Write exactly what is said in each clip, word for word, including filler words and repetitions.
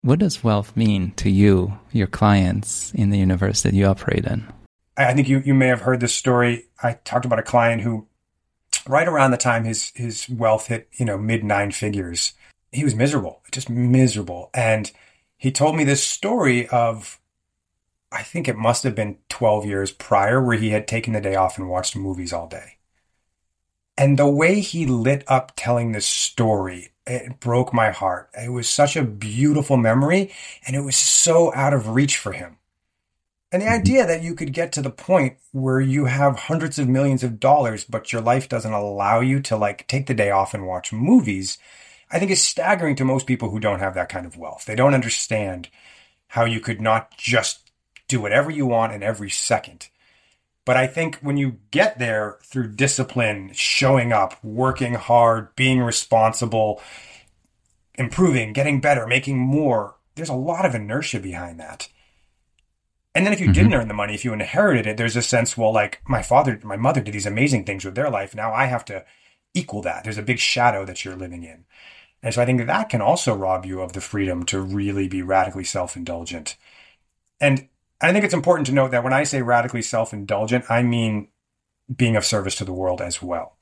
What does wealth mean to you, your clients in the universe that you operate in? I think you, you may have heard this story. I talked about a client who, right around the time his, his wealth hit, you know, mid nine figures, he was miserable, just miserable. And he told me this story of, I think it must have been twelve years prior, where he had taken the day off and watched movies all day. And the way he lit up telling this story, it broke my heart. It was such a beautiful memory, and it was so out of reach for him. And the idea that you could get to the point where you have hundreds of millions of dollars, but your life doesn't allow you to like take the day off and watch movies, I think is staggering to most people who don't have that kind of wealth. They don't understand how you could not just do whatever you want in every second. But I think when you get there through discipline, showing up, working hard, being responsible, improving, getting better, making more, there's a lot of inertia behind that. And then if you mm-hmm. didn't earn the money, if you inherited it, there's a sense, well, like my father, my mother did these amazing things with their life. Now I have to equal that. There's a big shadow that you're living in. And so I think that can also rob you of the freedom to really be radically self-indulgent. And I think it's important to note that when I say radically self-indulgent, I mean being of service to the world as well.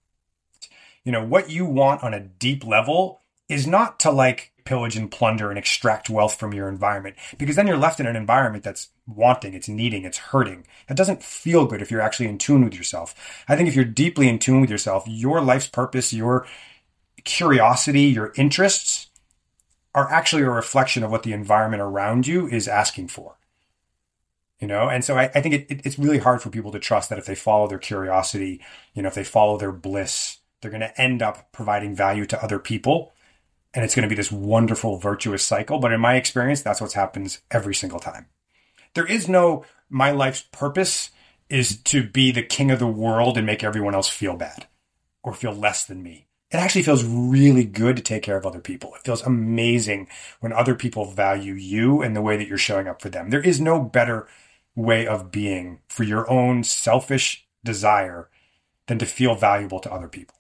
You know, what you want on a deep level is not to like pillage and plunder and extract wealth from your environment, because then you're left in an environment that's wanting, it's needing, it's hurting. That doesn't feel good if you're actually in tune with yourself. I think if you're deeply in tune with yourself, your life's purpose, your curiosity, your interests are actually a reflection of what the environment around you is asking for. You know, and so I, I think it, it, it's really hard for people to trust that if they follow their curiosity, you know, if they follow their bliss, they're going to end up providing value to other people. And it's going to be this wonderful, virtuous cycle. But in my experience, that's what happens every single time. There is no, my life's purpose is to be the king of the world and make everyone else feel bad or feel less than me. It actually feels really good to take care of other people. It feels amazing when other people value you and the way that you're showing up for them. There is no better way of being for your own selfish desire than to feel valuable to other people.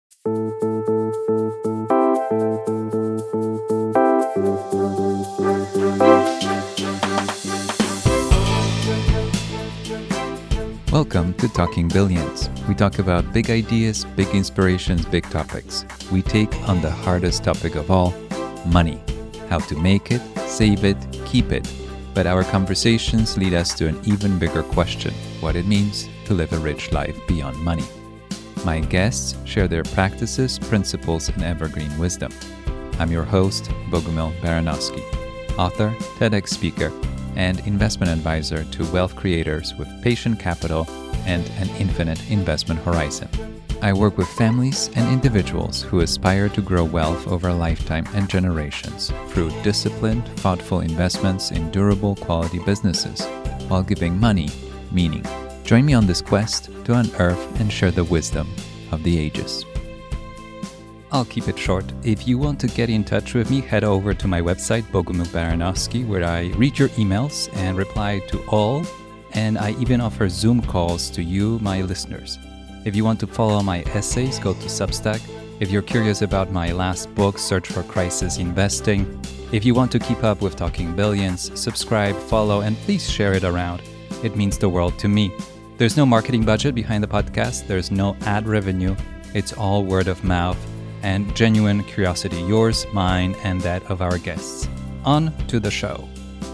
Welcome to Talking Billions. We talk about big ideas, big inspirations, big topics. We take on the hardest topic of all, money. How to make it, save it, keep it. But our conversations lead us to an even bigger question, what it means to live a rich life beyond money. My guests share their practices, principles, and evergreen wisdom. I'm your host, Bogumil Baranowski, author, TEDx speaker, and investment advisor to wealth creators with patient capital and an infinite investment horizon. I work with families and individuals who aspire to grow wealth over a lifetime and generations through disciplined, thoughtful investments in durable quality businesses while giving money meaning. Join me on this quest to unearth and share the wisdom of the ages. I'll keep it short. If you want to get in touch with me, head over to my website, Bogumil Baranowski, where I read your emails and reply to all, and I even offer Zoom calls to you, my listeners. If you want to follow my essays, go to Substack. If you're curious about my last book, Search for Crisis Investing. If you want to keep up with Talking Billions, subscribe, follow, and please share it around. It means the world to me. There's no marketing budget behind the podcast. There's no ad revenue. It's all word of mouth and genuine curiosity, yours, mine, and that of our guests. On to the show.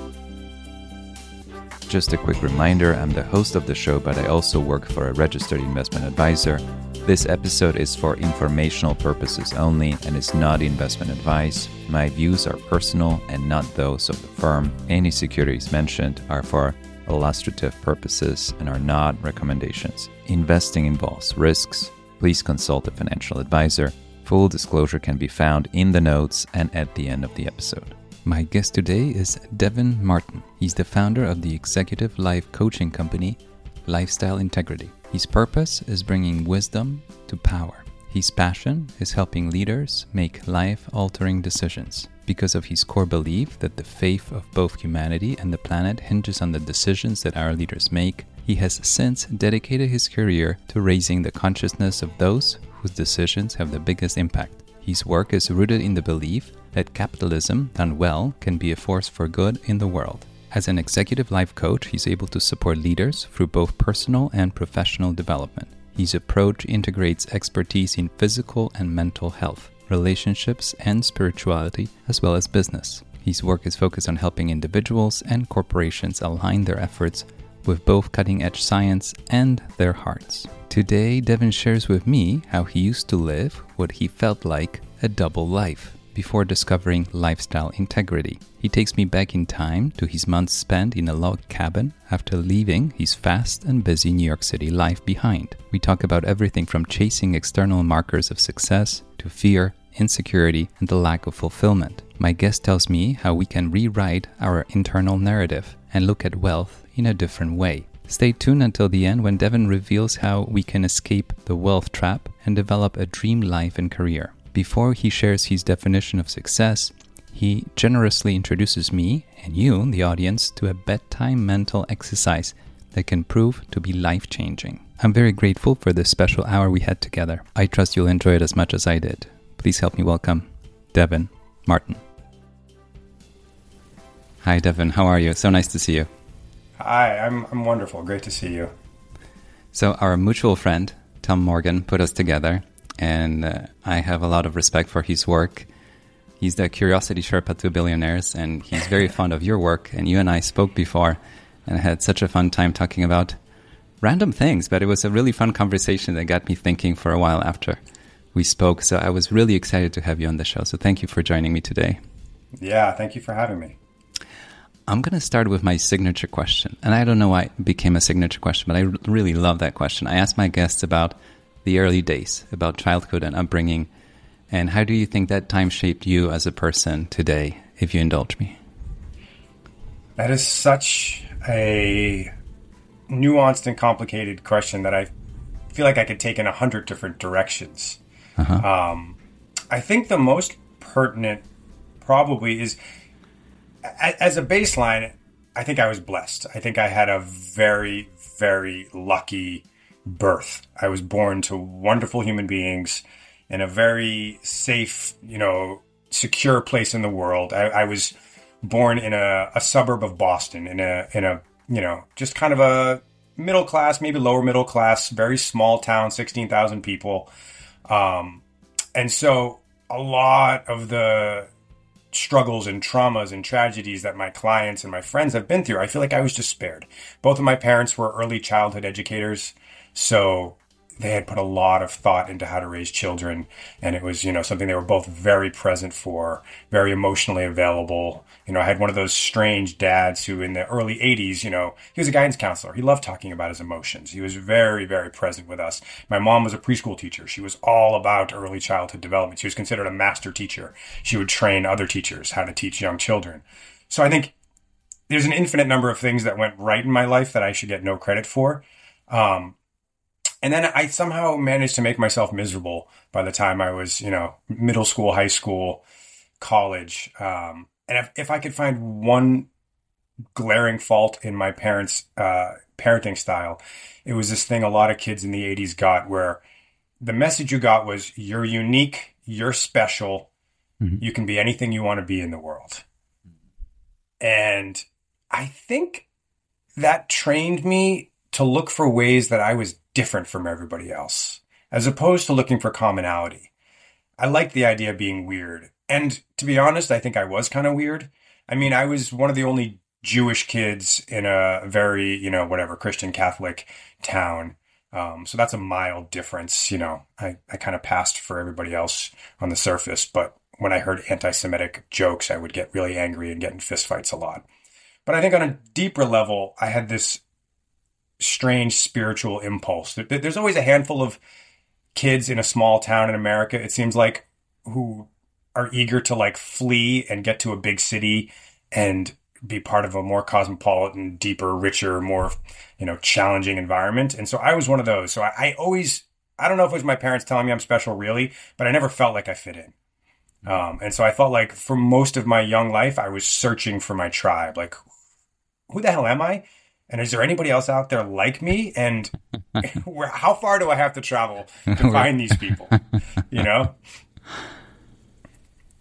Just a quick reminder, I'm the host of the show, but I also work for a registered investment advisor. This episode is for informational purposes only and is not investment advice. My views are personal and not those of the firm. Any securities mentioned are for illustrative purposes and are not recommendations. Investing involves risks. Please consult a financial advisor. Full disclosure can be found in the notes and at the end of the episode. My guest today is Devin Martin. He's the founder of the executive life coaching company, Lifestyle Integrity. His purpose is bringing wisdom to power. His passion is helping leaders make life-altering decisions. Because of his core belief that the fate of both humanity and the planet hinges on the decisions that our leaders make, he has since dedicated his career to raising the consciousness of those whose decisions have the biggest impact. His work is rooted in the belief that capitalism, done well, can be a force for good in the world. As an executive life coach, he's able to support leaders through both personal and professional development. His approach integrates expertise in physical and mental health, relationships and spirituality, as well as business. His work is focused on helping individuals and corporations align their efforts with both cutting-edge science and their hearts. Today, Devin shares with me how he used to live what he felt like a double life before discovering lifestyle integrity. He takes me back in time to his months spent in a log cabin after leaving his fast and busy New York City life behind. We talk about everything from chasing external markers of success to fear, insecurity, and the lack of fulfillment. My guest tells me how we can rewrite our internal narrative and look at wealth in a different way. Stay tuned until the end when Devin reveals how we can escape the wealth trap and develop a dream life and career. Before he shares his definition of success, he generously introduces me and you, the audience, to a bedtime mental exercise that can prove to be life-changing. I'm very grateful for this special hour we had together. I trust you'll enjoy it as much as I did. Please help me welcome Devin Martin. Hi, Devin. How are you? So nice to see you. Hi, I'm I'm wonderful. Great to see you. So our mutual friend, Tom Morgan, put us together, and uh, I have a lot of respect for his work. He's the Curiosity Sherpa to Billionaires, and he's very fond of your work. And you and I spoke before, and I had such a fun time talking about random things, but it was a really fun conversation that got me thinking for a while after we spoke. So I was really excited to have you on the show. So thank you for joining me today. Yeah, thank you for having me. I'm going to start with my signature question. And I don't know why it became a signature question, but I really love that question. I ask my guests about the early days, about childhood and upbringing. And how do you think that time shaped you as a person today, if you indulge me? That is such a nuanced and complicated question that I feel like I could take in a hundred different directions. Uh-huh. Um, I think the most pertinent probably is, as a baseline, I think I was blessed. I think I had a very, very lucky birth. I was born to wonderful human beings in a very safe, you know, secure place in the world. I, I was born in a, a suburb of Boston, in a, in a, you know, just kind of a middle class, maybe lower middle class, very small town, sixteen thousand people. Um, and so a lot of the struggles and traumas and tragedies that my clients and my friends have been through, I feel like I was just spared. Both of my parents were early childhood educators, so they had put a lot of thought into how to raise children, and it was, you know, something they were both very present for, very emotionally available. You know, I had one of those strange dads who in the early eighties, you know, he was a guidance counselor. He loved talking about his emotions. He was very, very present with us. My mom was a preschool teacher. She was all about early childhood development. She was considered a master teacher. She would train other teachers how to teach young children. So I think there's an infinite number of things that went right in my life that I should get no credit for. Um, And then I somehow managed to make myself miserable by the time I was, you know, middle school, high school, college. Um, and if, if I could find one glaring fault in my parents' uh, parenting style, it was this thing a lot of kids in the eighties got where the message you got was, you're unique, you're special, mm-hmm. you can be anything you want to be in the world. And I think that trained me to look for ways that I was different from everybody else, as opposed to looking for commonality. I liked the idea of being weird. And to be honest, I think I was kind of weird. I mean, I was one of the only Jewish kids in a very, you know, whatever, Christian Catholic town. Um, so that's a mild difference. You know, I, I kind of passed for everybody else on the surface. But when I heard anti-Semitic jokes, I would get really angry and get in fistfights a lot. But I think on a deeper level, I had this strange spiritual impulse. There's always a handful of kids in a small town in America, it seems like, who are eager to like flee and get to a big city and be part of a more cosmopolitan, deeper, richer, more, you know, challenging environment. And so I was one of those. So I, I always, I don't know if it was my parents telling me I'm special really, but I never felt like I fit in. Um, and so I felt like for most of my young life, I was searching for my tribe. Like, who the hell am I? And is there anybody else out there like me? And where, how far do I have to travel to find these people? You know?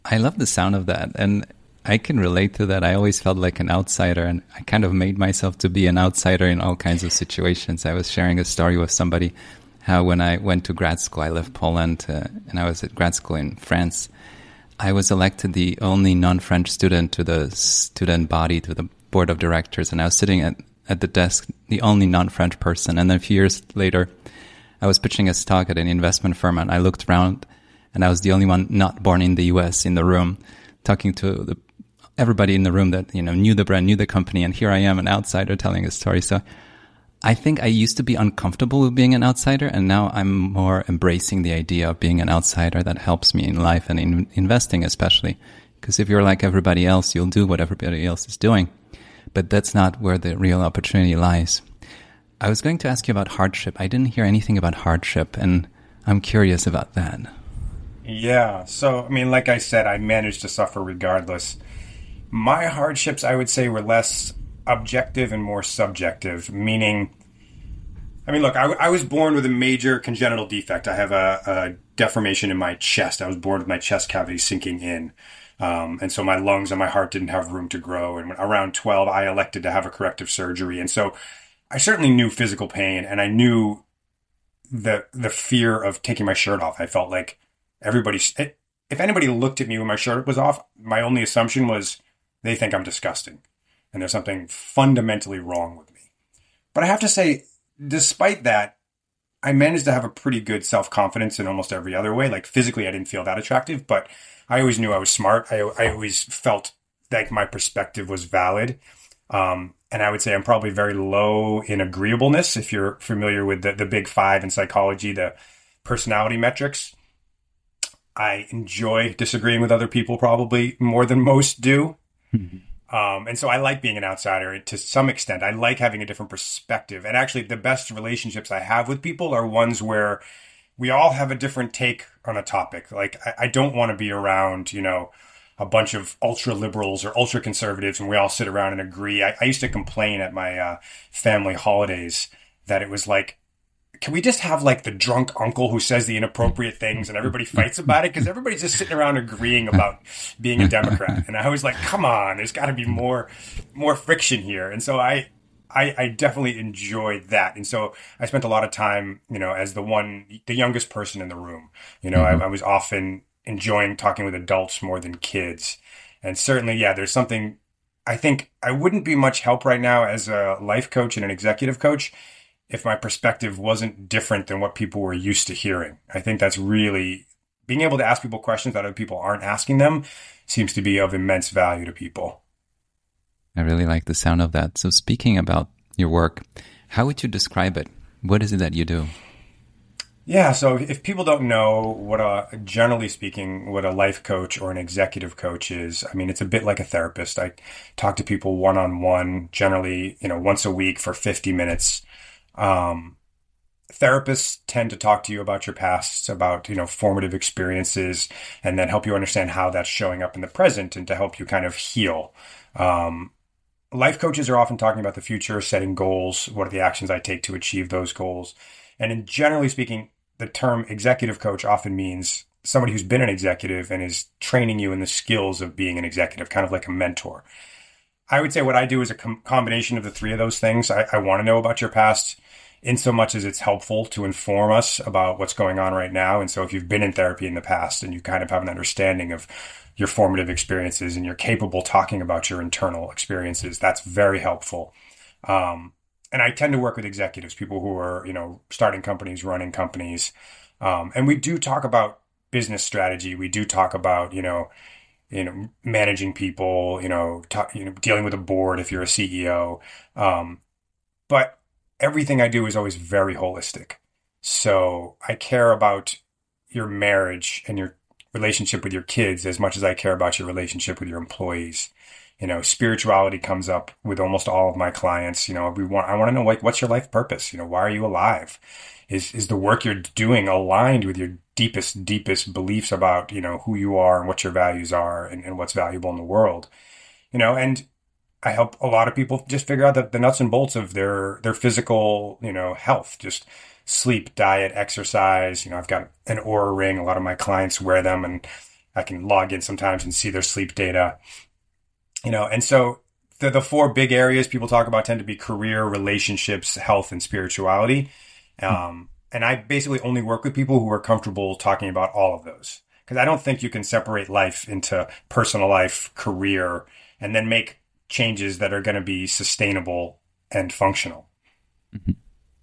I love the sound of that. And I can relate to that. I always felt like an outsider, and I kind of made myself to be an outsider in all kinds of situations. I was sharing a story with somebody how when I went to grad school, I left Poland uh, and I was at grad school in France. I was elected the only non-French student to the student body, to the board of directors, and I was sitting at, at the desk, the only non-French person. And then a few years later, I was pitching a stock at an investment firm, and I looked around, and I was the only one not born in the U S in the room, talking to the everybody in the room that, you know, knew the brand, knew the company, and here I am, an outsider telling a story. So I think I used to be uncomfortable with being an outsider, and now I'm more embracing the idea of being an outsider. That helps me in life and in investing especially, because if you're like everybody else, you'll do what everybody else is doing. But that's not where the real opportunity lies. I was going to ask you about hardship. I didn't hear anything about hardship, and I'm curious about that. Yeah. So, I mean, like I said, I managed to suffer regardless. My hardships, I would say, were less objective and more subjective, meaning, I mean, look, I, I was born with a major congenital defect. I have a, a deformation in my chest. I was born with my chest cavity sinking in. Um, and so my lungs and my heart didn't have room to grow. And when, around twelve, I elected to have a corrective surgery. And so I certainly knew physical pain, and I knew the the fear of taking my shirt off. I felt like everybody, if anybody looked at me when my shirt was off, my only assumption was, they think I'm disgusting and there's something fundamentally wrong with me. But I have to say, despite that, I managed to have a pretty good self-confidence in almost every other way. Like physically, I didn't feel that attractive, but I always knew I was smart. I, I always felt like my perspective was valid. Um, and I would say I'm probably very low in agreeableness. If you're familiar with the, the big five in psychology, the personality metrics, I enjoy disagreeing with other people probably more than most do. Mm-hmm. Um, and so I like being an outsider to some extent. I like having a different perspective. And actually, the best relationships I have with people are ones where we all have a different take on a topic. Like, I, I don't want to be around, you know, a bunch of ultra liberals or ultra conservatives and we all sit around and agree. I, I used to complain at my uh, family holidays that it was like, can we just have like the drunk uncle who says the inappropriate things and everybody fights about it? Because everybody's just sitting around agreeing about being a Democrat. And I was like, come on, there's got to be more more friction here. And so I, I I definitely enjoyed that. And so I spent a lot of time, you know, as the one, the youngest person in the room. You know, mm-hmm. I, I was often enjoying talking with adults more than kids. And certainly, yeah, there's something, I think I wouldn't be much help right now as a life coach and an executive coach if my perspective wasn't different than what people were used to hearing. I think that's really, being able to ask people questions that other people aren't asking them seems to be of immense value to people. I really like the sound of that. So speaking about your work, how would you describe it? What is it that you do? Yeah, so if people don't know what a, generally speaking, what a life coach or an executive coach is, I mean, it's a bit like a therapist. I talk to people one-on-one, generally, you know, once a week for fifty minutes. Um, therapists tend to talk to you about your past, about, you know, formative experiences, and then help you understand how that's showing up in the present and to help you kind of heal. Um, life coaches are often talking about the future, setting goals. What are the actions I take to achieve those goals? And in generally speaking, the term executive coach often means somebody who's been an executive and is training you in the skills of being an executive, kind of like a mentor. I would say what I do is a com- combination of the three of those things. I, I want to know about your past in so much as it's helpful to inform us about what's going on right now. And so if you've been in therapy in the past and you kind of have an understanding of your formative experiences and you're capable talking about your internal experiences, that's very helpful. Um, and I tend to work with executives, people who are, you know, starting companies, running companies. Um, and we do talk about business strategy. We do talk about, you know, you know, managing people, you know, talk, you know, dealing with a board if you're a C E O. Um, but everything I do is always very holistic. So I care about your marriage and your relationship with your kids as much as I care about your relationship with your employees. You know, spirituality comes up with almost all of my clients. You know, we want, I want to know, like, what's your life purpose? You know, why are you alive? Is, is the work you're doing aligned with your deepest, deepest beliefs about, you know, who you are and what your values are and, and what's valuable in the world? You know, and I help a lot of people just figure out the, the nuts and bolts of their, their physical, you know, health, just sleep, diet, exercise. You know, I've got an Oura ring. A lot of my clients wear them, and I can log in sometimes and see their sleep data, you know, and so the, the four big areas people talk about tend to be career, relationships, health, and spirituality. Um, and I basically only work with people who are comfortable talking about all of those. Because I don't think you can separate life into personal life, career, and then make changes that are going to be sustainable and functional. Mm-hmm.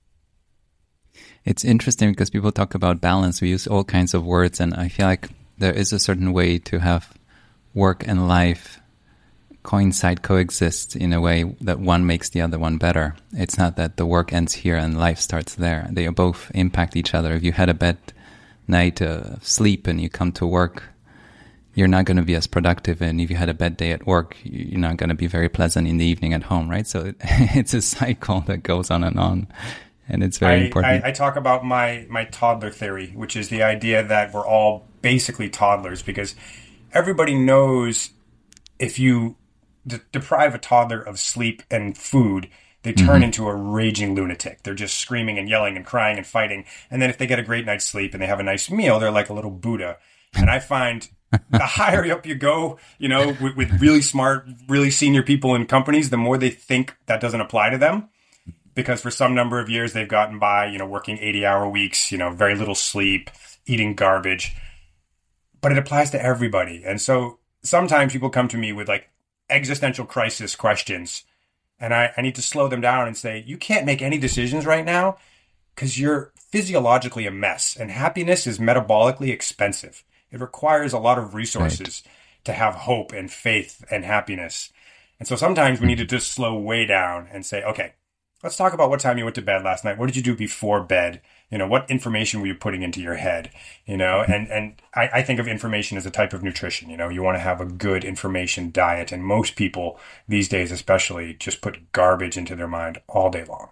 It's interesting because people talk about balance. We use all kinds of words, and I feel like there is a certain way to have work and life coincide, coexist in a way that one makes the other one better. It's not that the work ends here and life starts there. They both impact each other. If you had a bad night of sleep and you come to work, you're not going to be as productive. And if you had a bad day at work, you're not going to be very pleasant in the evening at home, right? So it, it's a cycle that goes on and on. And it's very I, important. I, I talk about my, my toddler theory, which is the idea that we're all basically toddlers, because everybody knows if you de- deprive a toddler of sleep and food, they turn mm-hmm. into a raging lunatic. They're just screaming and yelling and crying and fighting. And then if they get a great night's sleep and they have a nice meal, they're like a little Buddha. And I find the higher up you go, you know, with, with really smart, really senior people in companies, the more they think that doesn't apply to them. Because for some number of years, they've gotten by, you know, working eighty-hour weeks, you know, very little sleep, eating garbage. But it applies to everybody. And so sometimes people come to me with like existential crisis questions. And I, I need to slow them down and say, you can't make any decisions right now because you're physiologically a mess. And happiness is metabolically expensive. It requires a lot of resources right. to have hope and faith and happiness. And so sometimes we need to just slow way down and say, okay, let's talk about what time you went to bed last night. What did you do before bed? You know, what information were you putting into your head? You know, and, and I, I think of information as a type of nutrition. You know, you want to have a good information diet. And most people these days, especially, just put garbage into their mind all day long.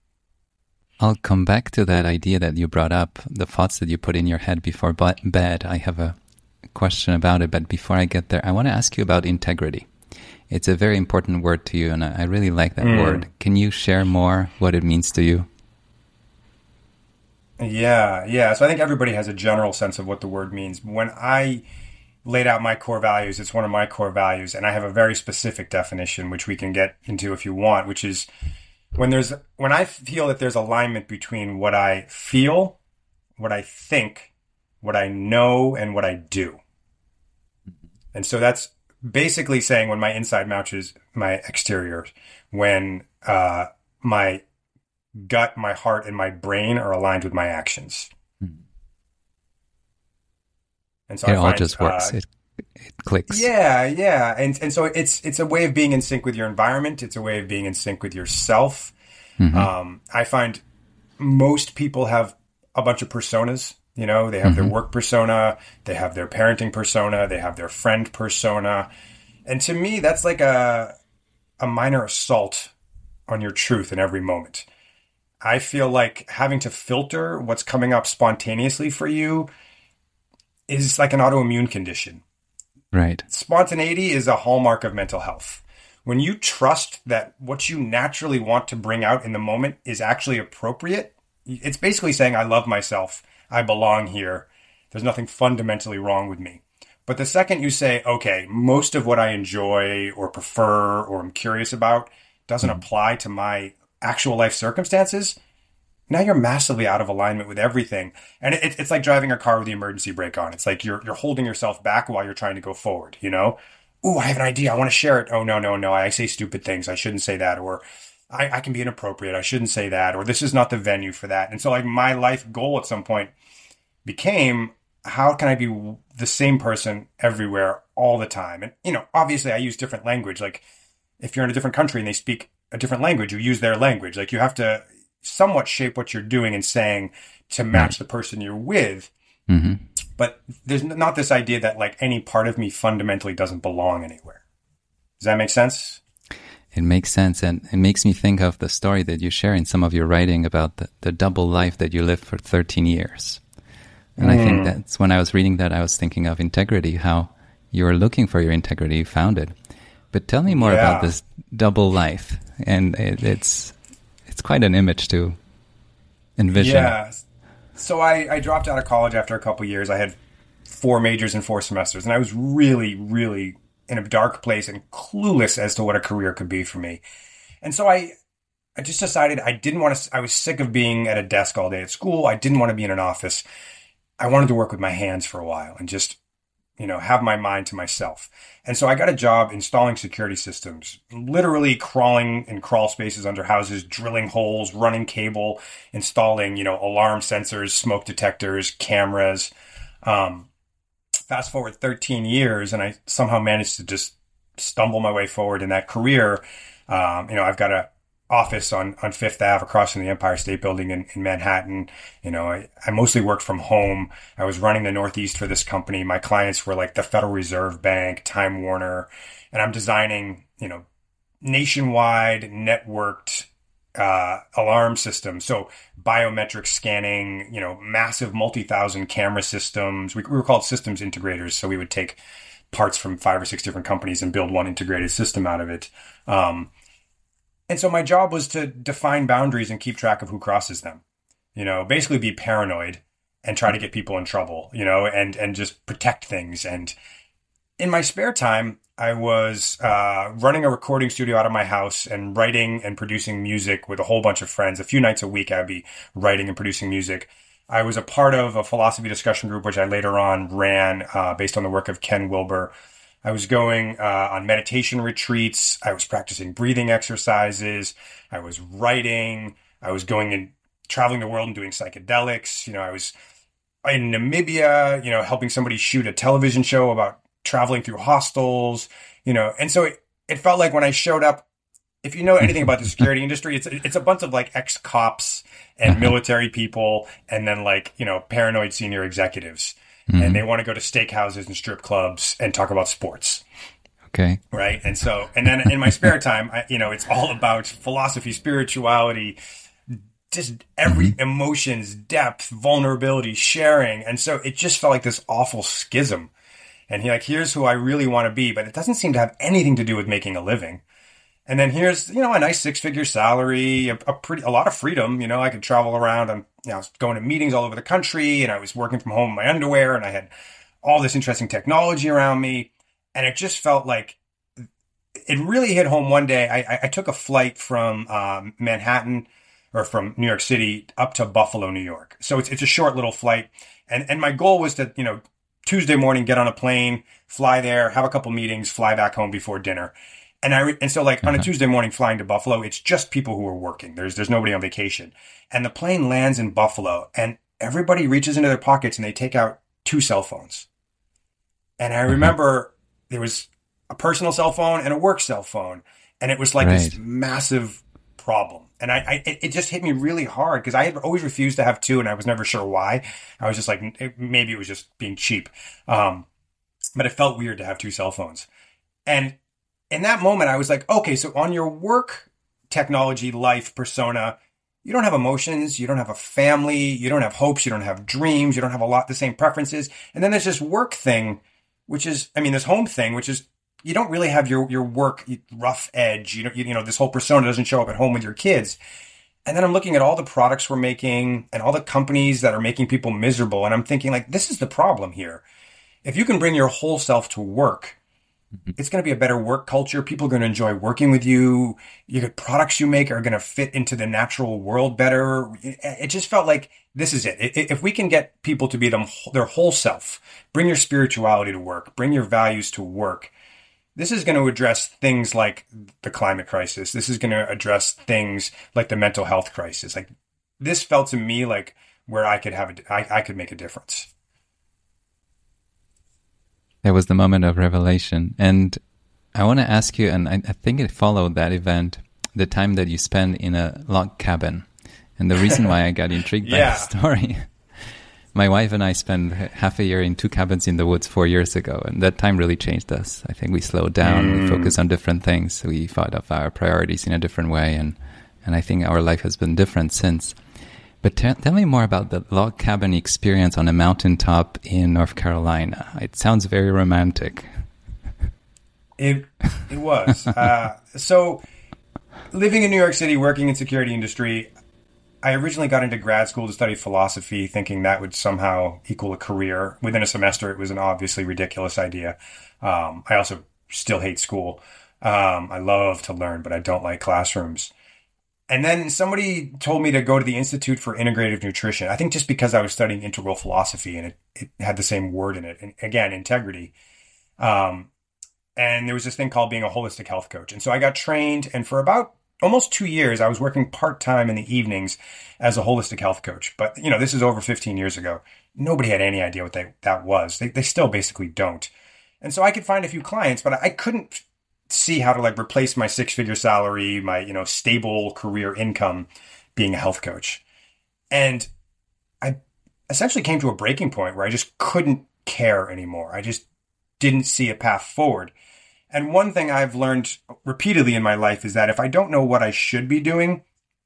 I'll come back to that idea that you brought up, the thoughts that you put in your head before bed. I have a question about it. But before I get there, I want to ask you about integrity. It's a very important word to you, and I really like that mm. word. Can you share more what it means to you? Yeah, yeah. So I think everybody has a general sense of what the word means. When I laid out my core values, it's one of my core values, and I have a very specific definition, which we can get into if you want, which is when there's when I feel that there's alignment between what I feel, what I think, what I know, and what I do. And so that's basically saying when my inside matches my exterior, when uh, my gut, my heart, and my brain are aligned with my actions. Mm-hmm. And so it I all find, just works. Uh, it it clicks. Yeah, yeah, and and so it's it's a way of being in sync with your environment. It's a way of being in sync with yourself. Mm-hmm. Um, I find most people have a bunch of personas. You know, they have mm-hmm. their work persona, they have their parenting persona, they have their friend persona. And to me, that's like a a minor assault on your truth in every moment. I feel like having to filter what's coming up spontaneously for you is like an autoimmune condition. Right. Spontaneity is a hallmark of mental health. When you trust that what you naturally want to bring out in the moment is actually appropriate, it's basically saying, I love myself. I belong here. There's nothing fundamentally wrong with me. But the second you say, okay, most of what I enjoy or prefer or am curious about doesn't apply to my actual life circumstances, now you're massively out of alignment with everything. And it, it's like driving a car with the emergency brake on. It's like you're you're holding yourself back while you're trying to go forward, you know? Ooh, I have an idea. I want to share it. Oh, no, no, no. I say stupid things. I shouldn't say that. Or I, I can be inappropriate. I shouldn't say that. Or this is not the venue for that. And so like my life goal at some point became, how can I be the same person everywhere all the time? And, you know, obviously I use different language. Like if you're in a different country and they speak a different language, you use their language. Like you have to somewhat shape what you're doing and saying to match the person you're with. Mm-hmm. But there's not this idea that like any part of me fundamentally doesn't belong anywhere. Does that make sense? It makes sense. And it makes me think of the story that you share in some of your writing about the, the double life that you lived for thirteen years. And mm. I think that's when I was reading that, I was thinking of integrity, how you were looking for your integrity, you found it. But tell me more yeah. about this double life. And it, it's it's quite an image to envision. Yeah. So I, I dropped out of college after a couple years. I had four majors in four semesters. And I was really, really in a dark place and clueless as to what a career could be for me. And so I, I just decided I didn't want to, I was sick of being at a desk all day at school. I didn't want to be in an office. I wanted to work with my hands for a while and just, you know, have my mind to myself. And so I got a job installing security systems, literally crawling in crawl spaces under houses, drilling holes, running cable, installing, you know, alarm sensors, smoke detectors, cameras. Um, fast forward thirteen years, and I somehow managed to just stumble my way forward in that career. Um, you know, I've got a office on, on Fifth Avenue across from the Empire State Building in, in Manhattan. You know, I, I mostly worked from home. I was running the Northeast for this company. My clients were like the Federal Reserve Bank, Time Warner, and I'm designing, you know, nationwide networked uh, alarm systems. So biometric scanning, you know, massive multi-thousand camera systems. We, we were called systems integrators. So we would take parts from five or six different companies and build one integrated system out of it. Um, And so my job was to define boundaries and keep track of who crosses them, you know, basically be paranoid and try to get people in trouble, you know, and, and just protect things. And in my spare time, I was uh, running a recording studio out of my house and writing and producing music with a whole bunch of friends. A few nights a week, I'd be writing and producing music. I was a part of a philosophy discussion group, which I later on ran uh, based on the work of Ken Wilber. I was going uh, on meditation retreats. I was practicing breathing exercises. I was writing. I was going and traveling the world and doing psychedelics. You know, I was in Namibia, you know, helping somebody shoot a television show about traveling through hostels, you know. And so it, it felt like when I showed up, if you know anything about the security industry, it's it's a bunch of like ex-cops and military people and then like, you know, paranoid senior executives. Mm-hmm. And they want to go to steakhouses and strip clubs and talk about sports. Okay. Right. And so, and then in my spare time, I, you know, it's all about philosophy, spirituality, just every mm-hmm. emotions, depth, vulnerability, sharing. And so it just felt like this awful schism. And he like, here's who I really want to be, but it doesn't seem to have anything to do with making a living. And then here's, you know, a nice six figure salary, a, a pretty, a lot of freedom. You know, I could travel around. I'm, you know, I was going to meetings all over the country and I was working from home in my underwear and I had all this interesting technology around me. And it just felt like it really hit home one day. I, I took a flight from um, Manhattan or from New York City up to Buffalo, New York. So it's, it's a short little flight. And, and my goal was to, you know, Tuesday morning, get on a plane, fly there, have a couple meetings, fly back home before dinner. And I, and so like on a Tuesday morning flying to Buffalo, it's just people who are working. There's, there's nobody on vacation. And the plane lands in Buffalo and everybody reaches into their pockets and they take out two cell phones. And I remember there was a personal cell phone and a work cell phone. And it was like right. this massive problem. And I, I, it just hit me really hard because I had always refused to have two and I was never sure why. I was just like, maybe it was just being cheap. Um, but it felt weird to have two cell phones. And in that moment, I was like, okay, so on your work technology life persona, you don't have emotions, you don't have a family, you don't have hopes, you don't have dreams, you don't have a lot the same preferences. And then there's this work thing, which is, I mean, this home thing, which is you don't really have your, your work rough edge. You know, you, you know, this whole persona doesn't show up at home with your kids. And then I'm looking at all the products we're making and all the companies that are making people miserable. And I'm thinking like, this is the problem here. If you can bring your whole self to work, it's going to be a better work culture. People are going to enjoy working with you. Your products you make are going to fit into the natural world better. It just felt like this is it. If we can get people to be them, their whole self, bring your spirituality to work, bring your values to work, this is going to address things like the climate crisis. This is going to address things like the mental health crisis. Like this felt to me like where I could have a, I, I could make a difference. That was the moment of revelation. And I want to ask you, and I, I think it followed that event, the time that you spent in a log cabin. And the reason why I got intrigued by yeah. the story, my wife and I spent half a year in two cabins in the woods four years ago. And that time really changed us. I think we slowed down, mm. we focused on different things. We thought of our priorities in a different way. And, and I think our life has been different since. But t- tell me more about the log cabin experience on a mountaintop in North Carolina. It sounds very romantic. It it was. uh, so living in New York City, working in security industry, I originally got into grad school to study philosophy, thinking that would somehow equal a career. Within a semester, it was an obviously ridiculous idea. Um, I also still hate school. Um, I love to learn, but I don't like classrooms. And then somebody told me to go to the Institute for Integrative Nutrition. I think just because I was studying integral philosophy and it, it had the same word in it. And again, integrity. Um, and there was this thing called being a holistic health coach. And so I got trained, and for about almost two years, I was working part-time in the evenings as a holistic health coach. But, you know, this is over fifteen years ago. Nobody had any idea what they, that was. They, they still basically don't. And so I could find a few clients, but I couldn't see how to like replace my six-figure salary, my, you know, stable career income being a health coach. And I essentially came to a breaking point where I just couldn't care anymore. I just didn't see a path forward. And one thing I've learned repeatedly in my life is that if I don't know what I should be doing,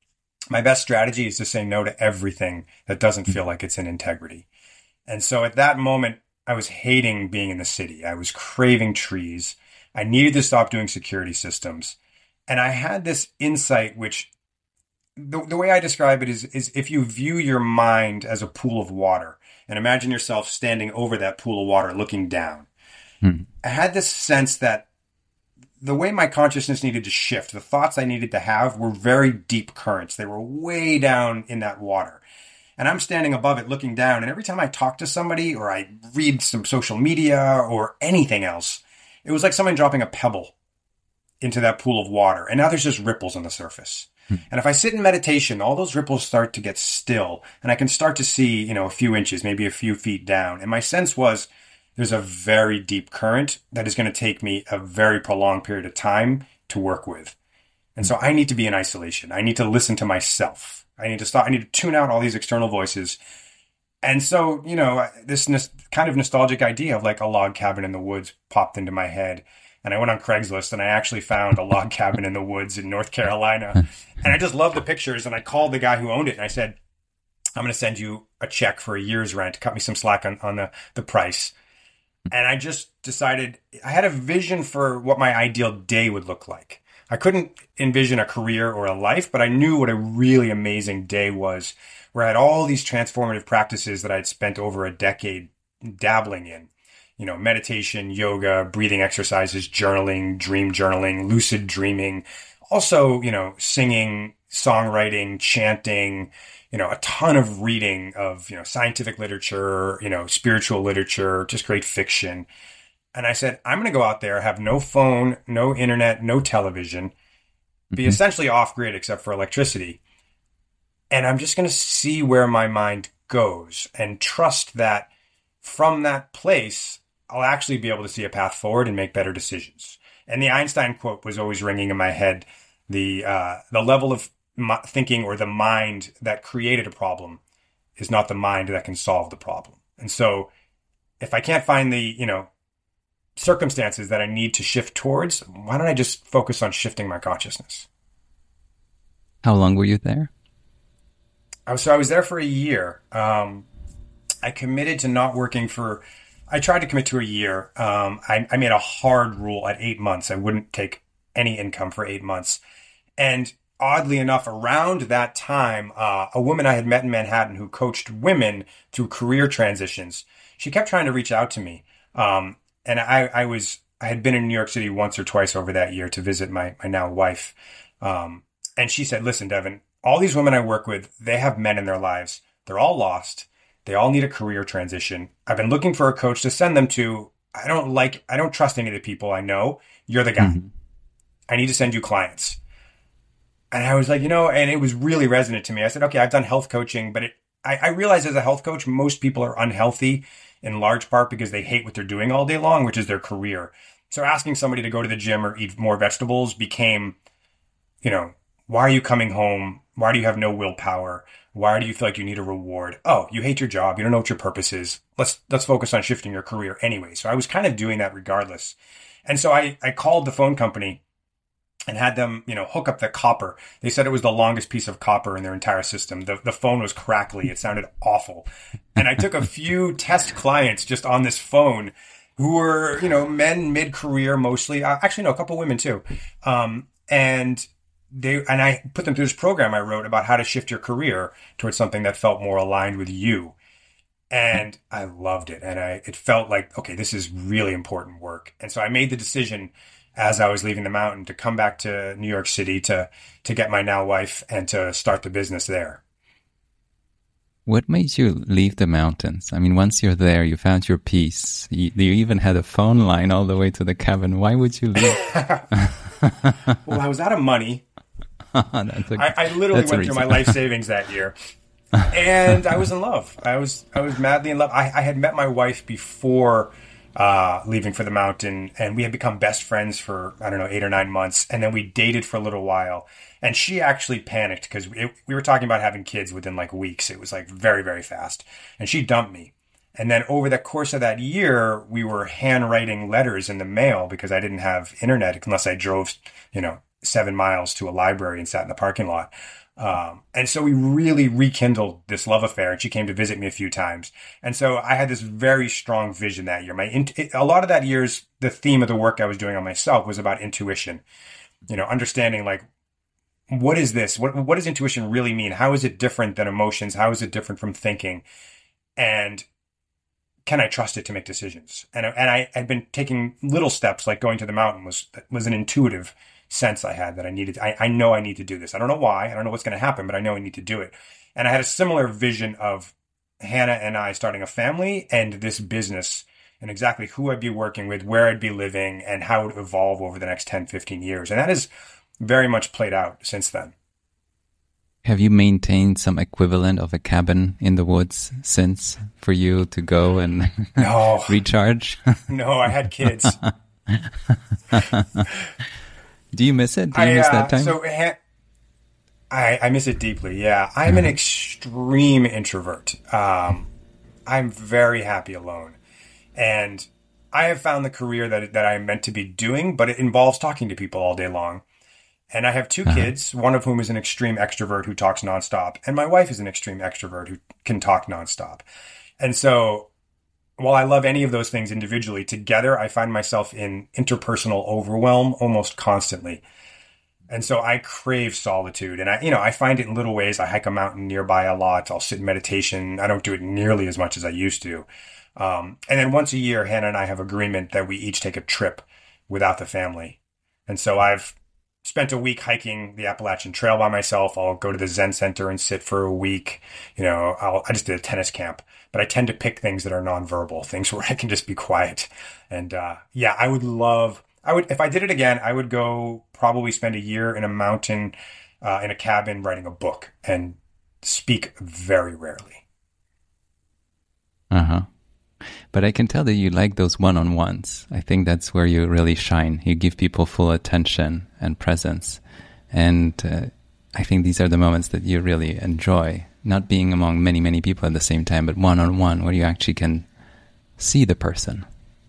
my best strategy is to say no to everything that doesn't feel like it's in integrity. And so at that moment, I was hating being in the city. I was craving trees. I needed to stop doing security systems. And I had this insight, which the, the way I describe it is, is if you view your mind as a pool of water and imagine yourself standing over that pool of water looking down. Hmm. I had this sense that the way my consciousness needed to shift, the thoughts I needed to have were very deep currents. They were way down in that water. And I'm standing above it looking down. And every time I talk to somebody or I read some social media or anything else, it was like someone dropping a pebble into that pool of water. And now there's just ripples on the surface. Hmm. And if I sit in meditation, all those ripples start to get still. And I can start to see, you know, a few inches, maybe a few feet down. And my sense was there's a very deep current that is going to take me a very prolonged period of time to work with. And so I need to be in isolation. I need to listen to myself. I need to stop. I need to tune out all these external voices. And so, you know, this n- kind of nostalgic idea of like a log cabin in the woods popped into my head. And I went on Craigslist and I actually found a log cabin in the woods in North Carolina. And I just loved the pictures. And I called the guy who owned it and I said, I'm going to send you a check for a year's rent. Cut me some slack on, on the, the price. And I just decided I had a vision for what my ideal day would look like. I couldn't envision a career or a life, but I knew what a really amazing day was, where I had all these transformative practices that I'd spent over a decade dabbling in. You know, meditation, yoga, breathing exercises, journaling, dream journaling, lucid dreaming. Also, you know, singing, songwriting, chanting, you know, a ton of reading of, you know, scientific literature, you know, spiritual literature, just great fiction. And I said, I'm going to go out there, have no phone, no internet, no television, be mm-hmm. essentially off grid except for electricity. And I'm just going to see where my mind goes and trust that from that place, I'll actually be able to see a path forward and make better decisions. And the Einstein quote was always ringing in my head. The, uh, the level of thinking or the mind that created a problem is not the mind that can solve the problem. And so if I can't find the, you know, circumstances that I need to shift towards, why don't I just focus on shifting my consciousness? How long were you there? I was, so I was there for a year. Um, I committed to not working for, I tried to commit to a year. Um, I, I made a hard rule at eight months. I wouldn't take any income for eight months. And oddly enough, around that time, uh, a woman I had met in Manhattan who coached women through career transitions, she kept trying to reach out to me. Um, and I, I was, I had been in New York City once or twice over that year to visit my, my now wife. Um, and she said, listen, Devin, all these women I work with, they have men in their lives. They're all lost. They all need a career transition. I've been looking for a coach to send them to. I don't like, I don't trust any of the people I know. You're the guy. Mm-hmm. I need to send you clients. And I was like, you know, and it was really resonant to me. I said, okay, I've done health coaching, but it, I, I realize as a health coach, most people are unhealthy in large part because they hate what they're doing all day long, which is their career. So asking somebody to go to the gym or eat more vegetables became, you know, why are you coming home? Why do you have no willpower? Why do you feel like you need a reward? Oh, you hate your job. You don't know what your purpose is. Let's, let's focus on shifting your career anyway. So I was kind of doing that regardless. And so I, I called the phone company and had them, you know, hook up the copper. They said it was the longest piece of copper in their entire system. The the phone was crackly. It sounded awful. And I took a few test clients just on this phone who were, you know, men mid-career mostly. Uh, actually, no, a couple women too. Um, and they, and I put them through this program I wrote about how to shift your career towards something that felt more aligned with you. And I loved it. And I, it felt like, okay, this is really important work. And so I made the decision as I was leaving the mountain to come back to New York City to, to get my now wife and to start the business there. What made you leave the mountains? I mean, once you're there, you found your peace. You, you even had a phone line all the way to the cabin. Why would you leave? Well, I was out of money. That's a, I, I literally went through my life savings that year. And I was in love. I was I was madly in love. I, I had met my wife before uh, leaving for the mountain, and we had become best friends for, I don't know, eight or nine months. And then we dated for a little while. And she actually panicked because we, we were talking about having kids within like weeks. It was like very, very fast. And she dumped me. And then over the course of that year, we were handwriting letters in the mail because I didn't have internet unless I drove, you know, seven miles to a library and sat in the parking lot. Um, and so we really rekindled this love affair, and she came to visit me a few times. And so I had this very strong vision that year. My, a lot of that year's, the theme of the work I was doing on myself was about intuition, you know, understanding like, what is this? What, what does intuition really mean? How is it different than emotions? How is it different from thinking? And can I trust it to make decisions? And, and I had been taking little steps, like going to the mountain was, was an intuitive sense I had that I needed. I, I know I need to do this. I don't know why. I don't know what's going to happen, but I know I need to do it. And I had a similar vision of Hannah and I starting a family and this business and exactly who I'd be working with, where I'd be living, and how it would evolve over the next ten, fifteen years. And that has very much played out since then. Have you maintained some equivalent of a cabin in the woods since for you to go and no. recharge? No, I had kids. Do you miss it? Do you I, miss uh, that time? So I, I miss it deeply, yeah. I'm mm-hmm. an extreme introvert. Um, I'm very happy alone. And I have found the career that that I'm meant to be doing, but it involves talking to people all day long. And I have two uh-huh. kids, one of whom is an extreme extrovert who talks nonstop. And my wife is an extreme extrovert who can talk nonstop. And so while I love any of those things individually, together, I find myself in interpersonal overwhelm almost constantly. And so I crave solitude. And I, you know, I find it in little ways. I hike a mountain nearby a lot. I'll sit in meditation. I don't do it nearly as much as I used to. Um, and then once a year, Hannah and I have agreement that we each take a trip without the family. And so I've spent a week hiking the Appalachian Trail by myself. I'll go to the Zen Center and sit for a week. You know, I'll, I just did a tennis camp. But I tend to pick things that are nonverbal, things where I can just be quiet. And uh, yeah, I would love, I would, if I did it again, I would go probably spend a year in a mountain, uh, in a cabin writing a book and speak very rarely. Uh-huh. But I can tell that you like those one-on-ones. I think that's where you really shine. You give people full attention and presence. And uh, I think these are the moments that you really enjoy. Not being among many, many people at the same time, but one-on-one where you actually can see the person.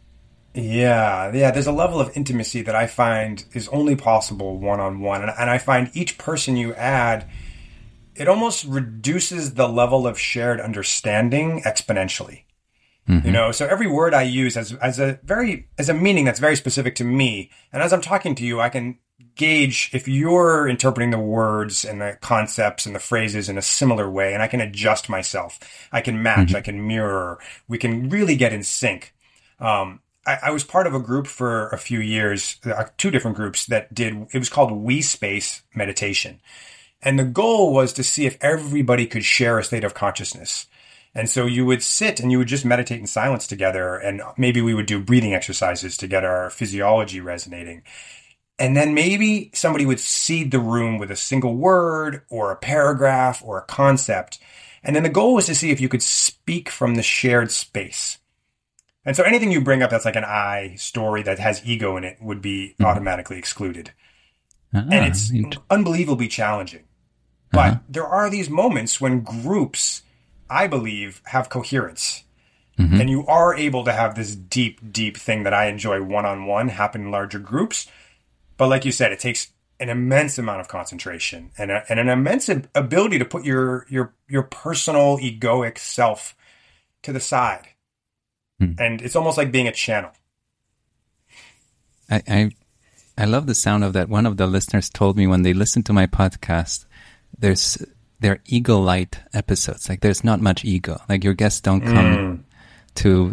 Yeah, yeah. There's a level of intimacy that I find is only possible one-on-one. And, and I find each person you add, it almost reduces the level of shared understanding exponentially. Mm-hmm. You know, so every word I use has, has a very, has a meaning that's very specific to me. And as I'm talking to you, I can gauge if you're interpreting the words and the concepts and the phrases in a similar way, and I can adjust myself. I can match, mm-hmm. I can mirror. We can really get in sync. Um, I, I was part of a group for a few years, uh, two different groups that did, it was called We Space Meditation. And the goal was to see if everybody could share a state of consciousness. And so you would sit and you would just meditate in silence together. And maybe we would do breathing exercises to get our physiology resonating. And then maybe somebody would seed the room with a single word or a paragraph or a concept. And then the goal was to see if you could speak from the shared space. And so anything you bring up that's like an I story that has ego in it would be mm-hmm. automatically excluded. Uh-huh. And it's unbelievably challenging. Uh-huh. But there are these moments when groups, I believe, have coherence. Mm-hmm. And you are able to have this deep, deep thing that I enjoy one-on-one happen in larger groups. But like you said, it takes an immense amount of concentration and, a, and an immense ability to put your your your personal egoic self to the side. Hmm. And it's almost like being a channel. I, I I love the sound of that. One of the listeners told me when they listen to my podcast, there's they're ego light episodes. Like there's not much ego. Like your guests don't come mm. to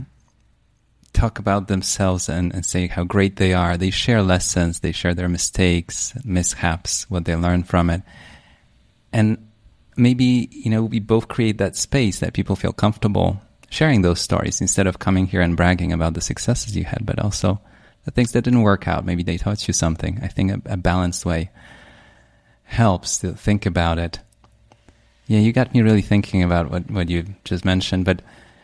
talk about themselves and, and say how great they are. They share lessons. They share their mistakes, mishaps, what they learn from it. And maybe, you know, we both create that space that people feel comfortable sharing those stories instead of coming here and bragging about the successes you had, but also the things that didn't work out. Maybe they taught you something. I think a, a balanced way helps to think about it. Yeah, you got me really thinking about what, what you just mentioned, but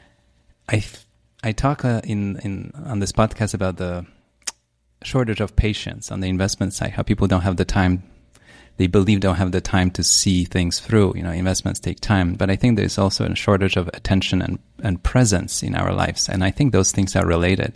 I I talk uh, in, in on this podcast about the shortage of patience on the investment side, how people don't have the time. They believe don't have the time to see things through. You know, investments take time. But I think there's also a shortage of attention and, and presence in our lives. And I think those things are related.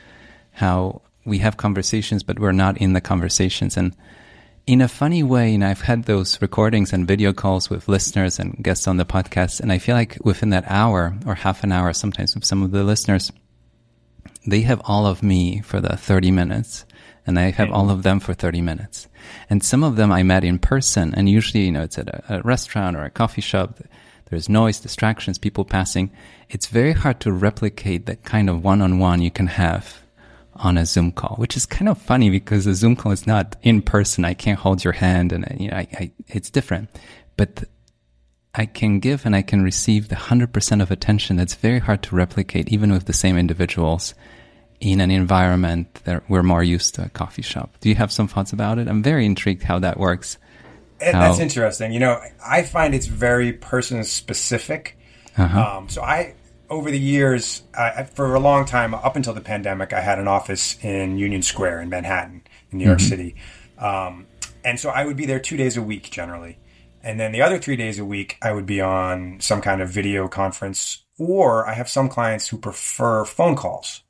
How we have conversations, but we're not in the conversations. And in a funny way, and I've had those recordings and video calls with listeners and guests on the podcast, and I feel like within that hour or half an hour, sometimes with some of the listeners, they have all of me for the thirty minutes. And I have all of them for thirty minutes. And some of them I met in person. And usually, you know, it's at a, a restaurant or a coffee shop. There's noise, distractions, people passing. It's very hard to replicate that kind of one-on-one you can have on a Zoom call, which is kind of funny because a Zoom call is not in person. I can't hold your hand and, you know, I, I, it's different. But I can give and I can receive the one hundred percent of attention that's very hard to replicate, even with the same individuals, in an environment that we're more used to, a coffee shop. Do you have some thoughts about it? I'm very intrigued how that works. How... That's interesting. You know, I find it's very person specific. Uh-huh. Um, so I, over the years, I, for a long time, up until the pandemic, I had an office in Union Square in Manhattan, in New York mm-hmm. City. Um, and so I would be there two days a week generally. And then the other three days a week, I would be on some kind of video conference, or I have some clients who prefer phone calls.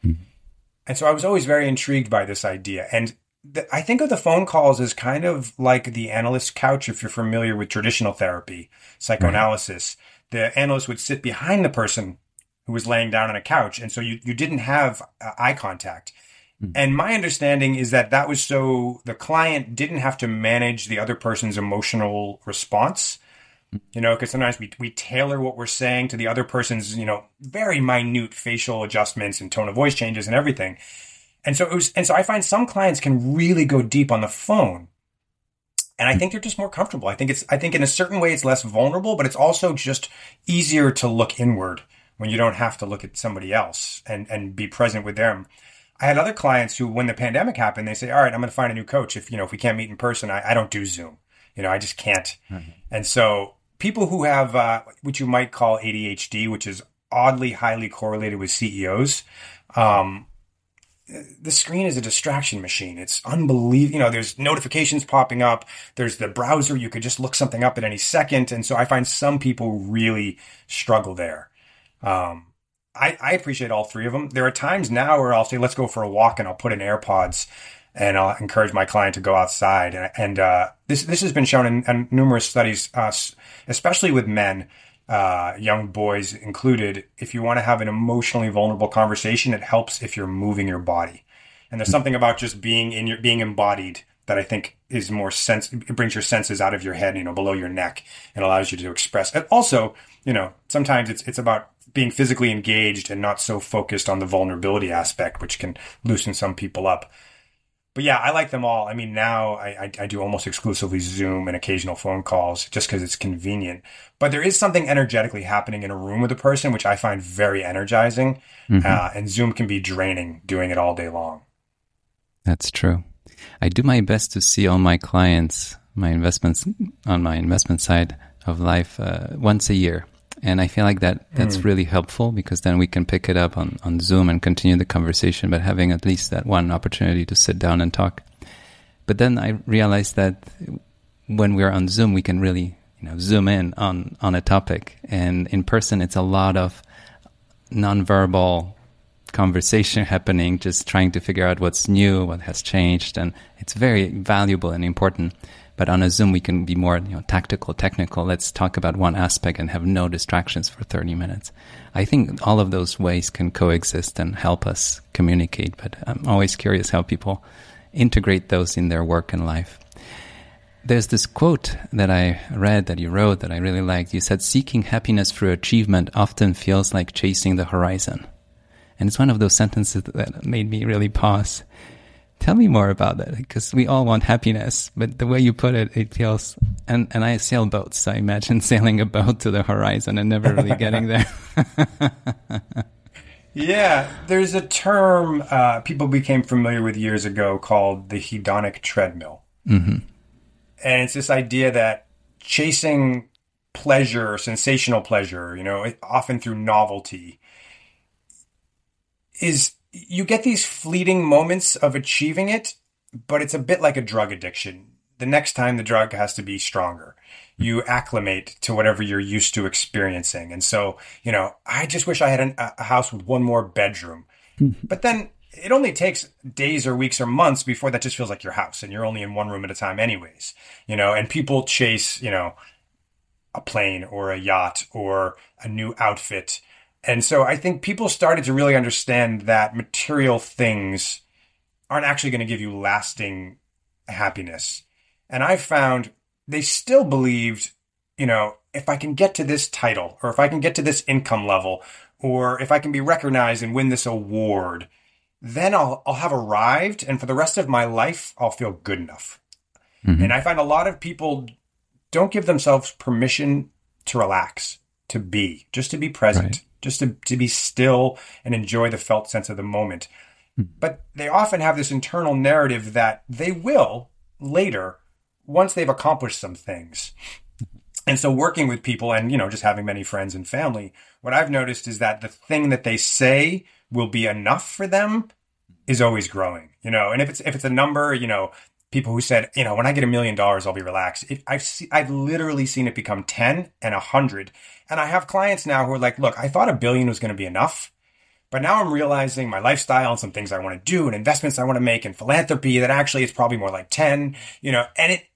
And so I was always very intrigued by this idea. And th- I think of the phone calls as kind of like the analyst's couch, if you're familiar with traditional therapy, psychoanalysis. Right. The analyst would sit behind the person who was laying down on a couch. And so you, you didn't have uh, eye contact. Mm. And my understanding is that that was so the client didn't have to manage the other person's emotional response. You know, because sometimes we we tailor what we're saying to the other person's, you know, very minute facial adjustments and tone of voice changes and everything. And so it was, and so I find some clients can really go deep on the phone. And I think they're just more comfortable. I think it's, I think in a certain way it's less vulnerable, but it's also just easier to look inward when you don't have to look at somebody else and, and be present with them. I had other clients who, when the pandemic happened, they say, all right, I'm going to find a new coach. If, you know, if we can't meet in person, I, I don't do Zoom. You know, I just can't. Mm-hmm. And so people who have uh, what you might call A D H D, which is oddly highly correlated with C E Os, um, the screen is a distraction machine. It's unbelievable. You know, there's notifications popping up. There's the browser. You could just look something up at any second. And so I find some people really struggle there. Um, I, I appreciate all three of them. There are times now where I'll say, let's go for a walk, and I'll put in AirPods and I'll encourage my client to go outside. And, and uh, this this has been shown in, in numerous studies, uh, especially with men, uh, young boys included. If you want to have an emotionally vulnerable conversation, it helps if you're moving your body. And there's something about just being in your being embodied that I think is more sense. It brings your senses out of your head, you know, below your neck, and allows you to express. And also, you know, sometimes it's it's about being physically engaged and not so focused on the vulnerability aspect, which can loosen some people up. But yeah, I like them all. I mean, now I, I, I do almost exclusively Zoom and occasional phone calls just because it's convenient. But there is something energetically happening in a room with a person, which I find very energizing. Mm-hmm. Uh, and Zoom can be draining doing it all day long. That's true. I do my best to see all my clients, my investments on my investment side of life uh, once a year. And I feel like that that's mm. really helpful, because then we can pick it up on, on Zoom and continue the conversation, but having at least that one opportunity to sit down and talk. But then I realized that when we're on Zoom, we can really, you know, zoom in on, on a topic. And in person, it's a lot of nonverbal conversation happening, just trying to figure out what's new, what has changed. And it's very valuable and important. But on a Zoom, we can be more, you know, tactical, technical. Let's talk about one aspect and have no distractions for thirty minutes. I think all of those ways can coexist and help us communicate. But I'm always curious how people integrate those in their work and life. There's this quote that I read that you wrote that I really liked. You said, seeking happiness through achievement often feels like chasing the horizon. And it's one of those sentences that made me really pause. Tell me more about that, because we all want happiness, but the way you put it, it feels, and, and I sail boats, so I imagine sailing a boat to the horizon and never really getting there. Yeah, there's a term uh, people became familiar with years ago called the hedonic treadmill. Mm-hmm. And it's this idea that chasing pleasure, sensational pleasure, you know, often through novelty, is you get these fleeting moments of achieving it, but it's a bit like a drug addiction. The next time the drug has to be stronger. You acclimate to whatever you're used to experiencing. And so, you know, I just wish I had an, a house with one more bedroom. But then it only takes days or weeks or months before that just feels like your house and you're only in one room at a time anyways, you know, and people chase, you know, a plane or a yacht or a new outfit. And so I think people started to really understand that material things aren't actually going to give you lasting happiness. And I found they still believed, you know, if I can get to this title or if I can get to this income level or if I can be recognized and win this award, then I'll I'll have arrived, and for the rest of my life, I'll feel good enough. Mm-hmm. And I find a lot of people don't give themselves permission to relax, to be, just to be present, right. just to, to be still and enjoy the felt sense of the moment. Mm-hmm. But they often have this internal narrative that they will later, once they've accomplished some things. And so working with people and, you know, just having many friends and family, what I've noticed is that the thing that they say will be enough for them is always growing, you know, and if it's, if it's a number, you know, people who said, you know, when I get a million dollars, I'll be relaxed. It, I've se- I've literally seen it become ten and a hundred. And I have clients now who are like, look, I thought a billion was going to be enough, but now I'm realizing my lifestyle and some things I want to do and investments I want to make and philanthropy that actually it's probably more like ten, you know, and it,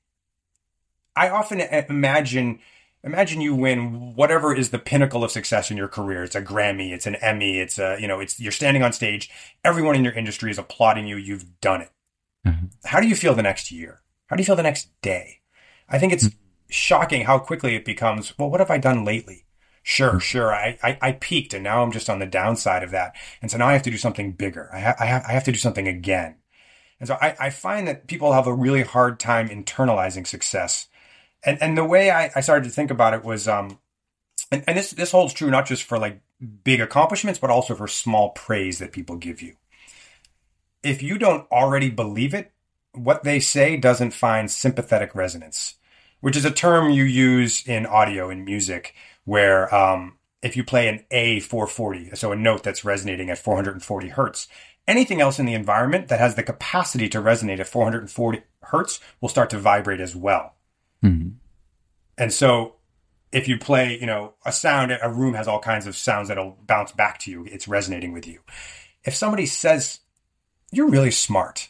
I often imagine, imagine you win whatever is the pinnacle of success in your career. It's a Grammy, it's an Emmy, it's a, you know, it's, you're standing on stage. Everyone in your industry is applauding you. You've done it. Mm-hmm. How do you feel the next year? How do you feel the next day? I think it's mm-hmm. shocking how quickly it becomes, well, what have I done lately? Sure, mm-hmm. sure. I, I, I peaked and now I'm just on the downside of that. And so now I have to do something bigger. I, ha- I have, I have to do something again. And so I, I find that people have a really hard time internalizing success. And and the way I, I started to think about it was, um, and, and this this holds true not just for like big accomplishments, but also for small praise that people give you. If you don't already believe it, what they say doesn't find sympathetic resonance, which is a term you use in audio and music, where um, if you play an A four forty, so a note that's resonating at four hundred forty hertz, anything else in the environment that has the capacity to resonate at four hundred forty hertz will start to vibrate as well. Mm-hmm. And so if you play, you know, a sound, a room has all kinds of sounds that'll bounce back to you. It's resonating with you. If somebody says, you're really smart,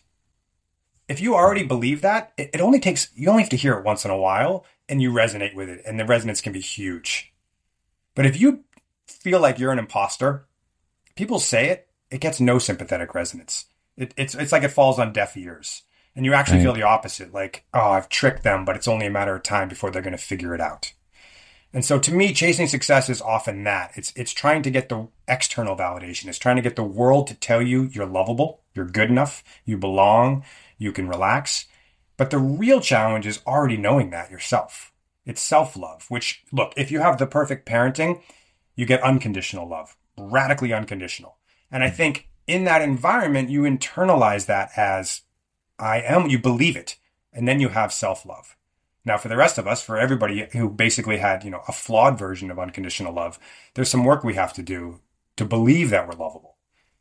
if you already believe that, it, it only takes, you only have to hear it once in a while and you resonate with it. And the resonance can be huge. But if you feel like you're an imposter, people say it, it gets no sympathetic resonance. It, it's, it's like it falls on deaf ears. And you actually right. feel the opposite, like, oh, I've tricked them, but it's only a matter of time before they're going to figure it out. And so to me, chasing success is often that. It's it's trying to get the external validation. It's trying to get the world to tell you you're lovable, you're good enough, you belong, you can relax. But the real challenge is already knowing that yourself. It's self-love, which, look, if you have the perfect parenting, you get unconditional love, radically unconditional. And I think in that environment, you internalize that as I am, you believe it, and then you have self-love. Now, for the rest of us, for everybody who basically had, you know, a flawed version of unconditional love, there's some work we have to do to believe that we're lovable.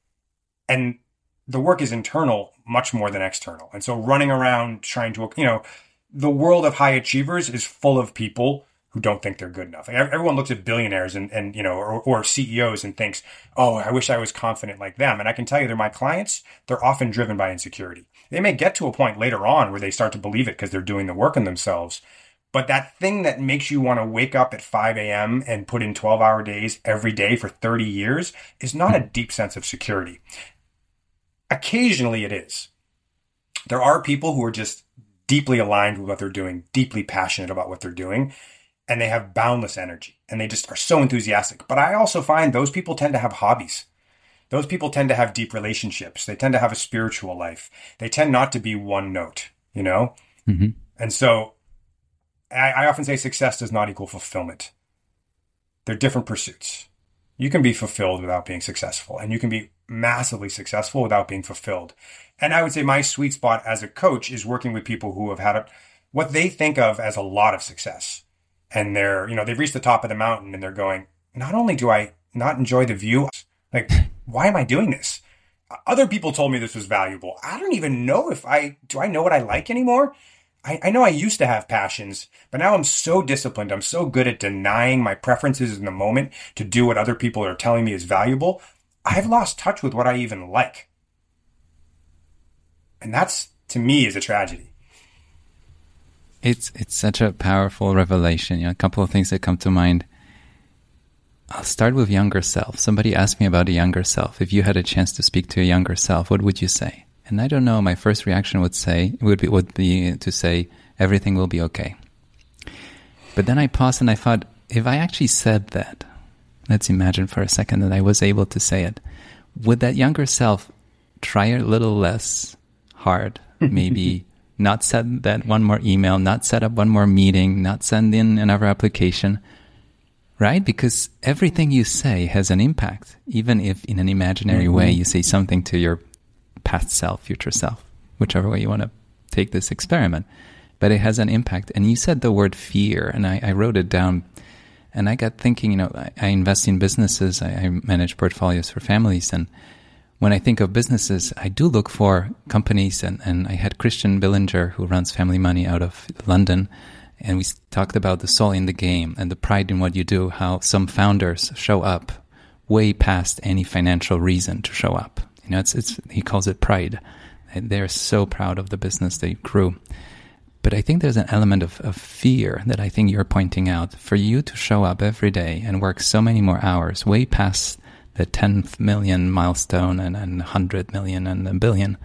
And the work is internal much more than external. And so running around trying to, you know, the world of high achievers is full of people who don't think they're good enough. Everyone looks at billionaires and, and you know, or, or C E Os and thinks, oh, I wish I was confident like them. And I can tell you they're my clients. They're often driven by insecurity. They may get to a point later on where they start to believe it because they're doing the work on themselves. But that thing that makes you want to wake up at five a.m. and put in twelve hour days every day for thirty years is not a deep sense of security. Occasionally it is. There are people who are just deeply aligned with what they're doing, deeply passionate about what they're doing, and they have boundless energy and they just are so enthusiastic. But I also find those people tend to have hobbies. Those people tend to have deep relationships. They tend to have a spiritual life. They tend not to be one note, you know? Mm-hmm. And so I, I often say success does not equal fulfillment. They're different pursuits. You can be fulfilled without being successful, and you can be massively successful without being fulfilled. And I would say my sweet spot as a coach is working with people who have had a, what they think of as a lot of success. And they're, you know, they've reached the top of the mountain and they're going, not only do I not enjoy the view, like, why am I doing this? Other people told me this was valuable. I don't even know if I, do I know what I like anymore? I, I know I used to have passions, but now I'm so disciplined. I'm so good at denying my preferences in the moment to do what other people are telling me is valuable. I've lost touch with what I even like. And that's, to me, is a tragedy. It's it's such a powerful revelation. You know, a couple of things that come to mind. I'll start with younger self. Somebody asked me about a younger self. If you had a chance to speak to a younger self, what would you say? And I don't know, my first reaction would say would be would be to say everything will be okay. But then I paused and I thought, if I actually said that, let's imagine for a second that I was able to say it, would that younger self try a little less hard, maybe not send that one more email, not set up one more meeting, not send in another application, right? Because everything you say has an impact, even if in an imaginary mm-hmm. way you say something to your past self, future self, whichever way you want to take this experiment. But it has an impact. And you said the word fear, and I, I wrote it down. And I got thinking, you know, I, I invest in businesses. I, I manage portfolios for families. And when I think of businesses, I do look for companies. And, and I had Christian Billinger, who runs Family Money out of London. And we talked about the soul in the game and the pride in what you do, how some founders show up way past any financial reason to show up. You know, it's, it's, he calls it pride. And they're so proud of the business they grew. But I think there's an element of, of fear that I think you're pointing out. For you to show up every day and work so many more hours, way past the tenth million milestone and, and one hundred million and a billion,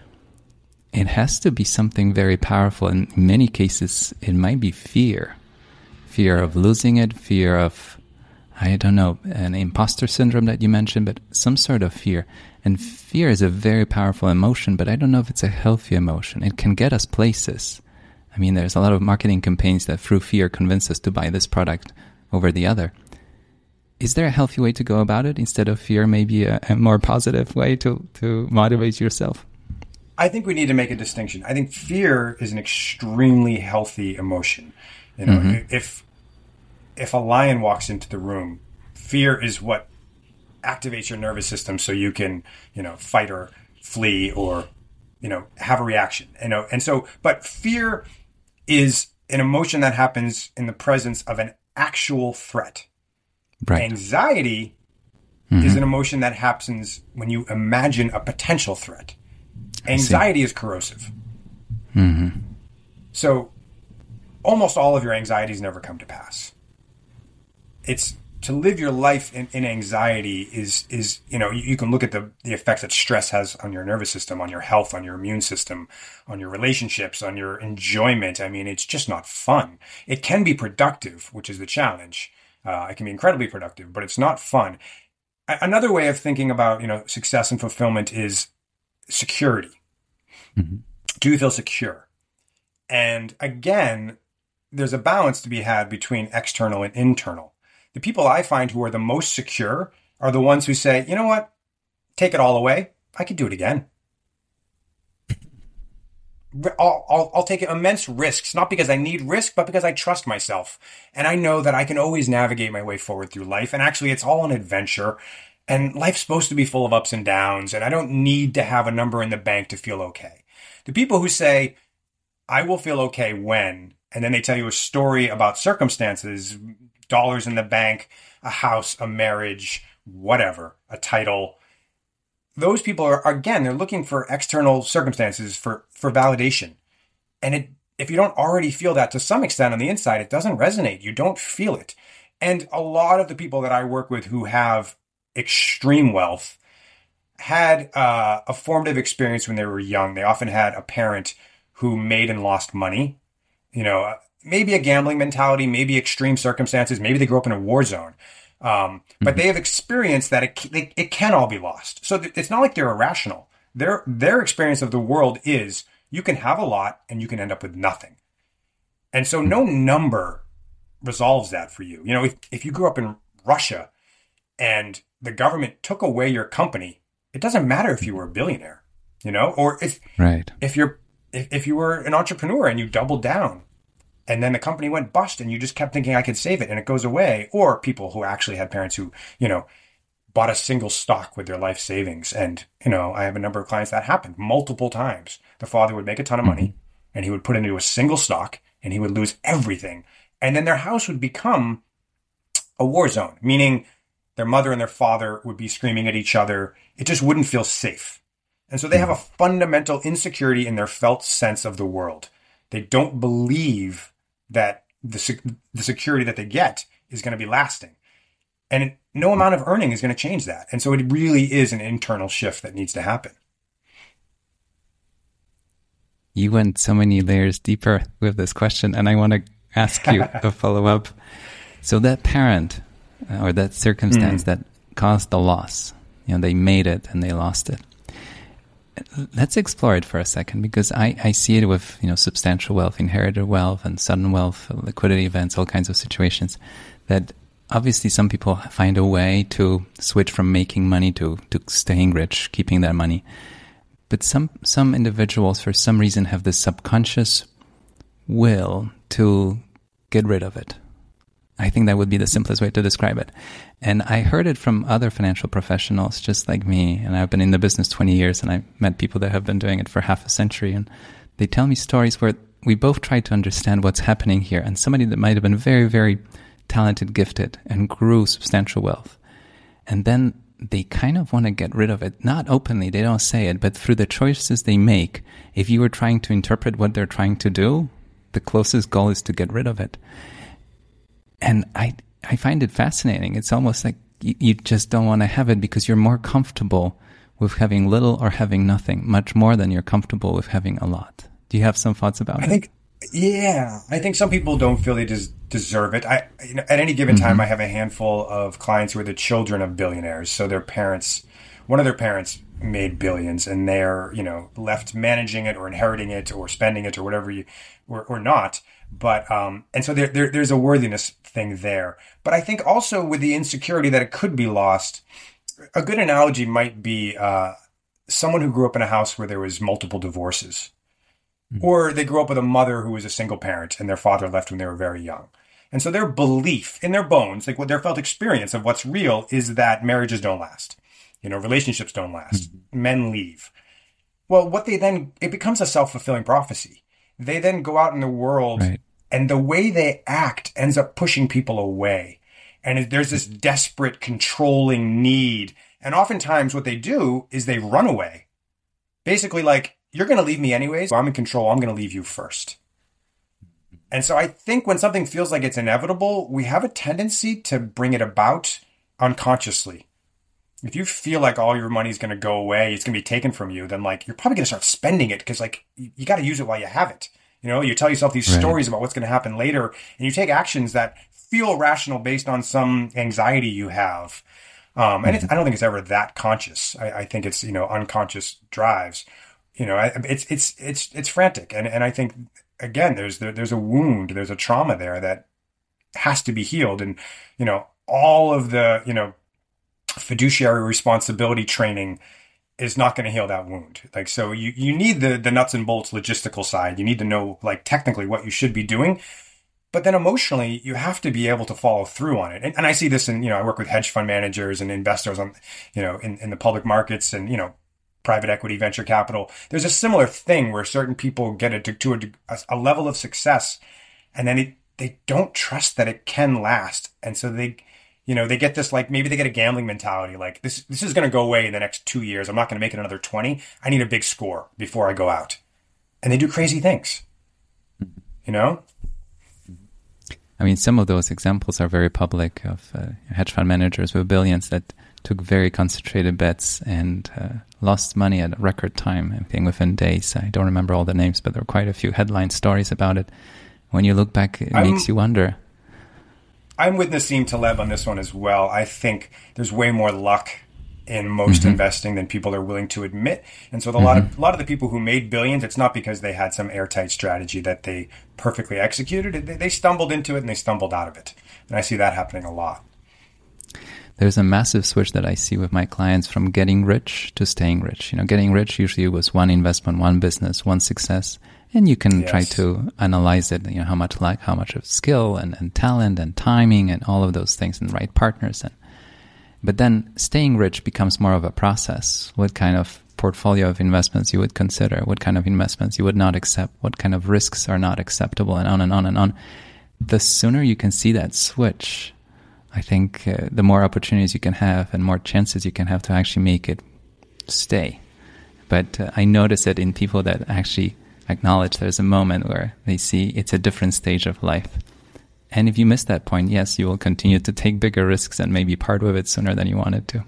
it has to be something very powerful. In many cases, it might be fear. Fear of losing it, fear of, I don't know, an imposter syndrome that you mentioned, but some sort of fear. And fear is a very powerful emotion, but I don't know if it's a healthy emotion. It can get us places. I mean, there's a lot of marketing campaigns that through fear convince us to buy this product over the other. Is there a healthy way to go about it instead of fear, maybe a, a more positive way to, to motivate yourself? I think we need to make a distinction. I think fear is an extremely healthy emotion. You know, mm-hmm. if if a lion walks into the room, fear is what activates your nervous system so you can, you know, fight or flee or, you know, have a reaction. You know, and so, but fear is an emotion that happens in the presence of an actual threat. Right. Anxiety mm-hmm. is an emotion that happens when you imagine a potential threat. Anxiety is corrosive. Mm-hmm. So almost all of your anxieties never come to pass. It's to live your life in, in anxiety is, is, you know, you, you can look at the, the effects that stress has on your nervous system, on your health, on your immune system, on your relationships, on your enjoyment. I mean, it's just not fun. It can be productive, which is the challenge. Uh, it can be incredibly productive, but it's not fun. A- another way of thinking about, you know, success and fulfillment is security. Mm-hmm. Do you feel secure? And again, there's a balance to be had between external and internal. The people I find who are the most secure are the ones who say, you know what, take it all away. I could do it again. I'll, I'll, I'll take immense risks, not because I need risk, but because I trust myself. And I know that I can always navigate my way forward through life. And actually, it's all an adventure. And life's supposed to be full of ups and downs. And I don't need to have a number in the bank to feel okay. The people who say, I will feel okay when, and then they tell you a story about circumstances, dollars in the bank, a house, a marriage, whatever, a title. Those people are, again, they're looking for external circumstances for, for validation. And it, if you don't already feel that to some extent on the inside, it doesn't resonate. You don't feel it. And a lot of the people that I work with who have extreme wealth had uh, a formative experience when they were young. They often had a parent who made and lost money, you know, maybe a gambling mentality, maybe extreme circumstances, maybe they grew up in a war zone. Um, but mm-hmm. they have experienced that it, it, it can all be lost. So th- it's not like they're irrational. Their, their experience of the world is you can have a lot and you can end up with nothing. And so no number resolves that for you. You know, if, if you grew up in Russia and the government took away your company, it doesn't matter if you were a billionaire, you know, or if, right. if you're, if, if you were an entrepreneur and you doubled down and then the company went bust and you just kept thinking I could save it and it goes away, or people who actually had parents who, you know, bought a single stock with their life savings. And, you know, I have a number of clients that happened multiple times. The father would make a ton of money mm-hmm. and he would put it into a single stock and he would lose everything. And then their house would become a war zone, meaning their mother and their father would be screaming at each other. It just wouldn't feel safe. And so they have a fundamental insecurity in their felt sense of the world. They don't believe that the, the security that they get is going to be lasting. And it, no amount of earning is going to change that. And so it really is an internal shift that needs to happen. You went so many layers deeper with this question, and I want to ask you a follow-up. So that parent uh, or that circumstance mm. that caused the loss, you know, they made it and they lost it. Let's explore it for a second, because I, I see it with, you know, substantial wealth, inherited wealth, and sudden wealth, liquidity events, all kinds of situations that obviously some people find a way to switch from making money to, to staying rich, keeping that money. But some, some individuals, for some reason, have this subconscious will to get rid of it. I think that would be the simplest way to describe it. And I heard it from other financial professionals just like me. And I've been in the business twenty years, and I met people that have been doing it for half a century. And they tell me stories where we both try to understand what's happening here. And somebody that might have been very, very talented, gifted, and grew substantial wealth. And then they kind of want to get rid of it. Not openly, they don't say it, but through the choices they make. If you were trying to interpret what they're trying to do, the closest goal is to get rid of it. And I I find it fascinating. It's almost like you, you just don't want to have it because you're more comfortable with having little or having nothing, much more than you're comfortable with having a lot. Do you have some thoughts about I it? I think, yeah. I think some people don't feel they des- deserve it. I, you know, at any given time, mm-hmm. I have a handful of clients who are the children of billionaires. So their parents, one of their parents made billions, and they're, you know, left managing it or inheriting it or spending it or whatever you, or, or not. But, um, and so there, there, there's a worthiness thing there. But I think also with the insecurity that it could be lost, a good analogy might be, uh, someone who grew up in a house where there was multiple divorces, mm-hmm. or they grew up with a mother who was a single parent and their father left when they were very young. And so their belief in their bones, like what their felt experience of what's real, is that marriages don't last. You know, relationships don't last. Mm-hmm. Men leave. Well, what they then, it becomes a self-fulfilling prophecy. They then go out in the world, right. and the way they act ends up pushing people away. And there's this desperate, controlling need. And oftentimes what they do is they run away. Basically like, you're going to leave me anyways. So I'm in control. I'm going to leave you first. And so I think when something feels like it's inevitable, we have a tendency to bring it about unconsciously. If you feel like all your money is going to go away, it's going to be taken from you, then like you're probably going to start spending it because like you, you got to use it while you have it. You know, you tell yourself these right. stories about what's going to happen later, and you take actions that feel rational based on some anxiety you have. Um, and it's, I don't think it's ever that conscious. I, I think it's, you know, unconscious drives. You know, it's it's it's it's frantic, and and I think again, there's there, there's a wound, there's a trauma there that has to be healed, and you know, all of the you know. fiduciary responsibility training is not going to heal that wound. Like, so you, you need the, the nuts and bolts logistical side. You need to know like technically what you should be doing, but then emotionally you have to be able to follow through on it. And, and I see this in, you know, I work with hedge fund managers and investors on, you know, in, in the public markets and, you know, private equity, venture capital. There's a similar thing where certain people get it to, to a, a level of success, and then it, they don't trust that it can last. And so they, You know, they get this, like, maybe they get a gambling mentality. Like, this this is going to go away in the next two years. I'm not going to make it another twenty. I need a big score before I go out. And they do crazy things, you know? I mean, some of those examples are very public of uh, hedge fund managers with billions that took very concentrated bets and uh, lost money at a record time, I think within days. I don't remember all the names, but there were quite a few headline stories about it. When you look back, it I'm, makes you wonder. I'm with Nassim Taleb on this one as well. I think there's way more luck in most mm-hmm. investing than people are willing to admit. And so the, mm-hmm. lot of a lot of the people who made billions, it's not because they had some airtight strategy that they perfectly executed. They, they stumbled into it and they stumbled out of it. And I see that happening a lot. There's a massive switch that I see with my clients from getting rich to staying rich. You know, getting rich usually was one investment, one business, one success. And you can yes. try to analyze it, you know, how much luck, how much of skill and, and talent and timing and all of those things and right partners. And But then staying rich becomes more of a process. What kind of portfolio of investments you would consider, what kind of investments you would not accept, what kind of risks are not acceptable, and on and on and on. The sooner you can see that switch, I think uh, the more opportunities you can have and more chances you can have to actually make it stay. But uh, I notice it in people that actually acknowledge there's a moment where they see it's a different stage of life. And if you miss that point, yes, you will continue to take bigger risks and maybe part with it sooner than you wanted to.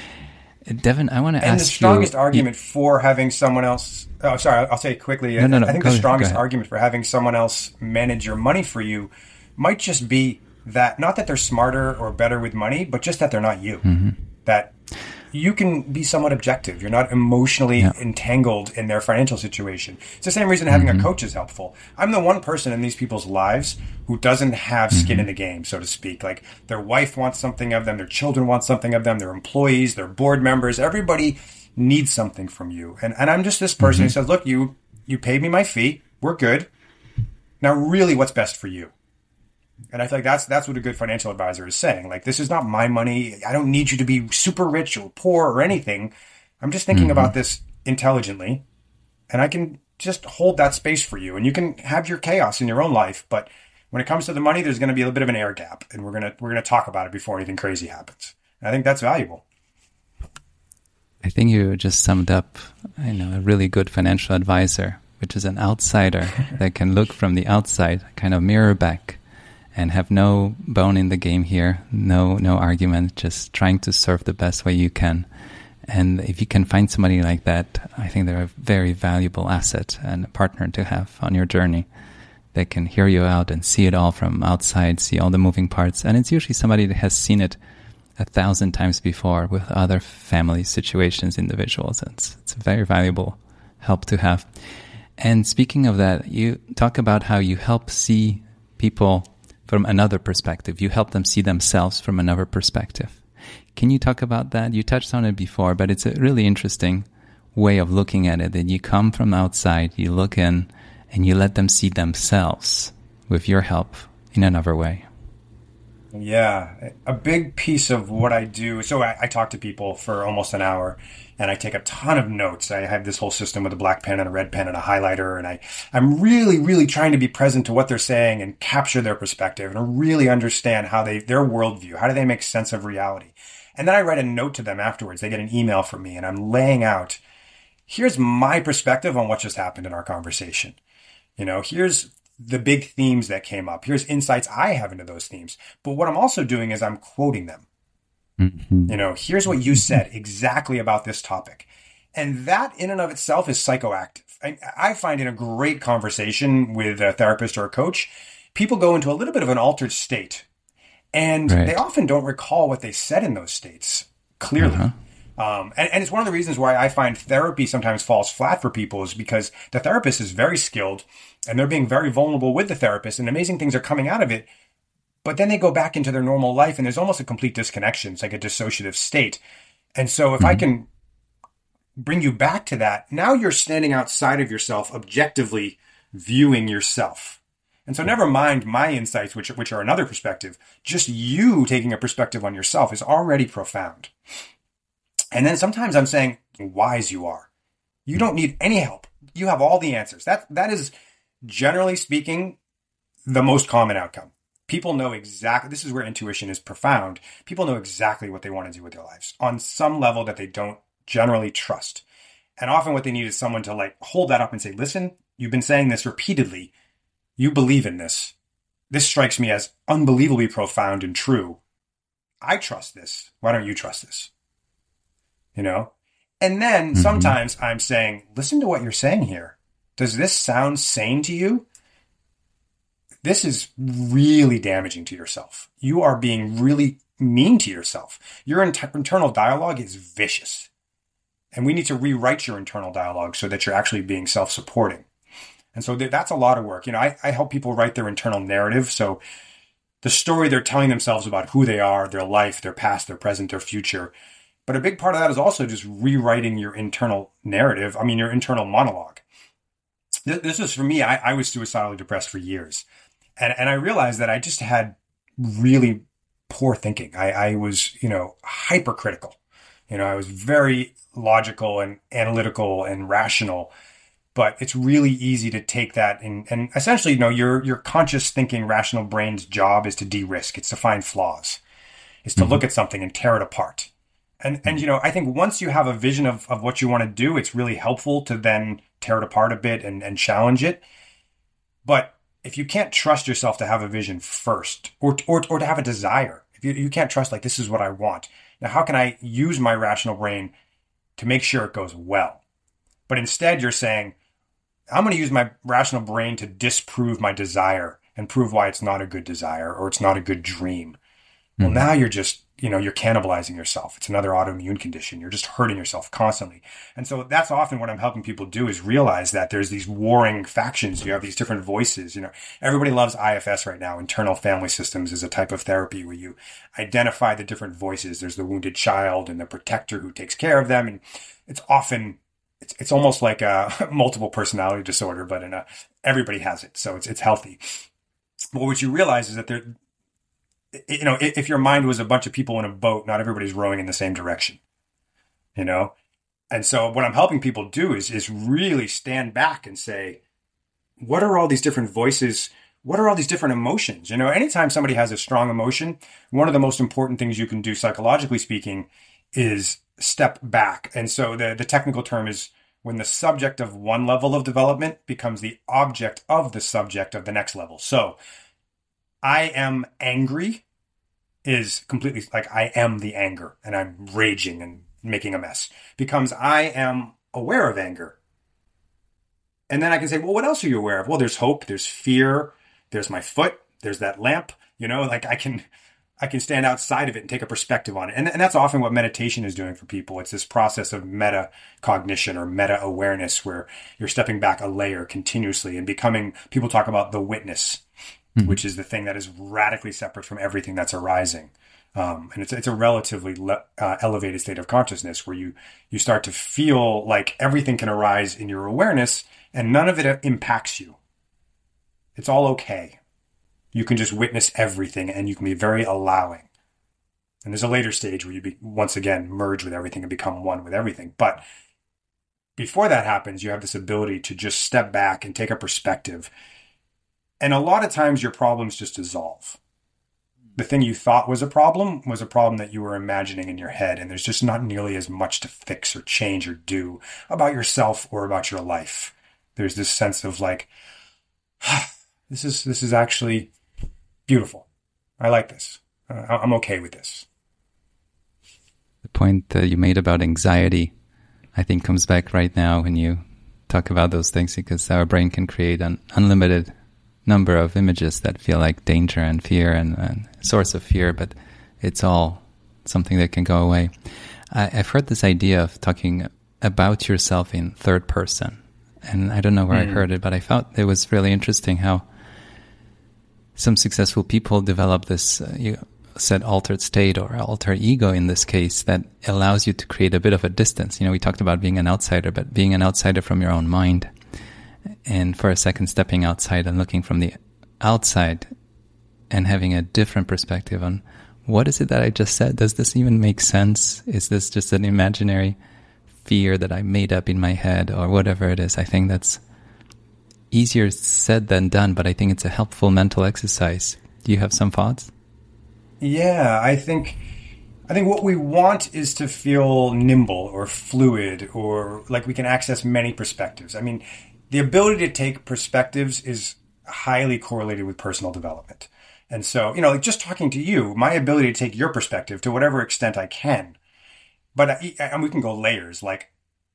Devin, I want to ask you... And the strongest you, argument you, for having someone else... Oh, sorry, I'll say it quickly. No, no, no, I think the strongest argument for having someone else manage your money for you might just be that, not that they're smarter or better with money, but just that they're not you. Mm-hmm. That you can be somewhat objective. You're not emotionally yeah. entangled in their financial situation. It's the same reason having mm-hmm. a coach is helpful. I'm the one person in these people's lives who doesn't have skin mm-hmm. in the game, so to speak. Like their wife wants something of them, their children want something of them, their employees, their board members, everybody needs something from you. And and I'm just this person mm-hmm. who says, look, you you paid me my fee, we're good. Now really what's best for you? And I feel like that's that's what a good financial advisor is saying. Like, this is not my money. I don't need you to be super rich or poor or anything. I'm just thinking mm-hmm. about this intelligently, and I can just hold that space for you. And you can have your chaos in your own life, but when it comes to the money, there's going to be a little bit of an air gap, and we're gonna we're gonna talk about it before anything crazy happens. And I think that's valuable. I think you just summed up, I know, a really good financial advisor, which is an outsider that can look from the outside, kind of mirror back, and have no bone in the game here, no no argument, just trying to serve the best way you can. And if you can find somebody like that, I think they're a very valuable asset and a partner to have on your journey. They can hear you out and see it all from outside, see all the moving parts. And it's usually somebody that has seen it a thousand times before with other family situations, individuals. It's, it's a very valuable help to have. And speaking of that, you talk about how you help see people from another perspective. You help them see themselves from another perspective. Can you talk about that? You touched on it before, but it's a really interesting way of looking at it, that you come from outside, you look in, and you let them see themselves with your help in another way. Yeah, a big piece of what I do. So I, I talk to people for almost an hour, and I take a ton of notes. I have this whole system with a black pen and a red pen and a highlighter, and I, I'm really, really trying to be present to what they're saying and capture their perspective and really understand how they, their worldview, how do they make sense of reality. And then I write a note to them afterwards. They get an email from me, and I'm laying out, here's my perspective on what just happened in our conversation. You know, here's the big themes that came up. Here's insights I have into those themes. But what I'm also doing is I'm quoting them. Mm-hmm. You know, here's what you said exactly about this topic. And that in and of itself is psychoactive. I, I find in a great conversation with a therapist or a coach, people go into a little bit of an altered state. And right. they often don't recall what they said in those states clearly. Uh-huh. Um, and, and it's one of the reasons why I find therapy sometimes falls flat for people, is because the therapist is very skilled and they're being very vulnerable with the therapist, and amazing things are coming out of it. But then they go back into their normal life and there's almost a complete disconnection. It's like a dissociative state. And so if mm-hmm. I can bring you back to that, now you're standing outside of yourself, objectively viewing yourself. And so never mind my insights, which, which are another perspective, just you taking a perspective on yourself is already profound. And then sometimes I'm saying, wise you are. You don't need any help. You have all the answers. That, that is, generally speaking, the most common outcome. People know exactly, this is where intuition is profound. People know exactly what they want to do with their lives on some level that they don't generally trust. And often what they need is someone to like hold that up and say, listen, you've been saying this repeatedly. You believe in this. This strikes me as unbelievably profound and true. I trust this. Why don't you trust this? you know? And then mm-hmm. sometimes I'm saying, listen to what you're saying here. Does this sound sane to you? This is really damaging to yourself. You are being really mean to yourself. Your inter- internal dialogue is vicious. And we need to rewrite your internal dialogue so that you're actually being self-supporting. And so th- that's a lot of work. You know, I, I help people write their internal narrative. So the story they're telling themselves about who they are, their life, their past, their present, their future. But a big part of that is also just rewriting your internal narrative. I mean, your internal monologue. This, this is for me, I, I was suicidally depressed for years. And, and I realized that I just had really poor thinking. I, I was, you know, hypercritical. You know, I was very logical and analytical and rational, but it's really easy to take that and, and essentially, you know, your, your conscious thinking, rational brain's job is to de-risk. It's to find flaws. It's to mm-hmm. look at something and tear it apart. And, and, you know, I think once you have a vision of, of what you want to do, it's really helpful to then tear it apart a bit and, and challenge it. But if you can't trust yourself to have a vision first, or, or, or to have a desire, if you, you can't trust, like, this is what I want. Now, how can I use my rational brain to make sure it goes well? But instead, you're saying, I'm going to use my rational brain to disprove my desire and prove why it's not a good desire or it's not a good dream. Mm-hmm. Well, now you're just, you know, you're cannibalizing yourself. It's another autoimmune condition. You're just hurting yourself constantly. And so that's often what I'm helping people do is realize that there's these warring factions. You have these different voices. You know, everybody loves I F S right now. Internal family systems is a type of therapy where you identify the different voices. There's the wounded child and the protector who takes care of them. And it's often, it's it's almost like a multiple personality disorder, but in a, everybody has it. So it's, it's healthy. But what you realize is that there, you know, if your mind was a bunch of people in a boat, not everybody's rowing in the same direction, you know? And so what I'm helping people do is, is really stand back and say, what are all these different voices? What are all these different emotions? You know, anytime somebody has a strong emotion, one of the most important things you can do psychologically speaking is step back. And so the, the technical term is when the subject of one level of development becomes the object of the subject of the next level. So I am angry is completely like I am the anger and I'm raging and making a mess. Becomes I am aware of anger. And then I can say, well, what else are you aware of? Well, there's hope, there's fear, there's my foot, there's that lamp, you know, like I can I can stand outside of it and take a perspective on it. And, and that's often what meditation is doing for people. It's this process of metacognition or meta-awareness where you're stepping back a layer continuously and becoming, people talk about the witness, mm-hmm. which is the thing that is radically separate from everything that's arising. Um, and it's it's a relatively le- uh, elevated state of consciousness where you, you start to feel like everything can arise in your awareness and none of it impacts you. It's all okay. You can just witness everything and you can be very allowing. And there's a later stage where you be, once again merge with everything and become one with everything. But before that happens, you have this ability to just step back and take a perspective. And a lot of times your problems just dissolve. The thing you thought was a problem was a problem that you were imagining in your head. And there's just not nearly as much to fix or change or do about yourself or about your life. There's this sense of like, this is this is actually beautiful. I like this. Uh, I'm okay with this. The point that you made about anxiety, I think comes back right now when you talk about those things, because our brain can create an unlimited number of images that feel like danger and fear and, and source of fear, but it's all something that can go away. I, I've heard this idea of talking about yourself in third person, and I don't know where mm. I heard it, but I felt it was really interesting how some successful people develop this, uh, you said altered state or alter ego in this case, that allows you to create a bit of a distance. You know, we talked about being an outsider, but being an outsider from your own mind. And for a second, stepping outside and looking from the outside and having a different perspective on what is it that I just said? Does this even make sense? Is this just an imaginary fear that I made up in my head or whatever it is? I think that's easier said than done, but I think it's a helpful mental exercise. Do you have some thoughts? Yeah, I think I think what we want is to feel nimble or fluid or like we can access many perspectives. I mean, the ability to take perspectives is highly correlated with personal development. And so, you know, like just talking to you, my ability to take your perspective to whatever extent I can but, I, and we can go layers. Like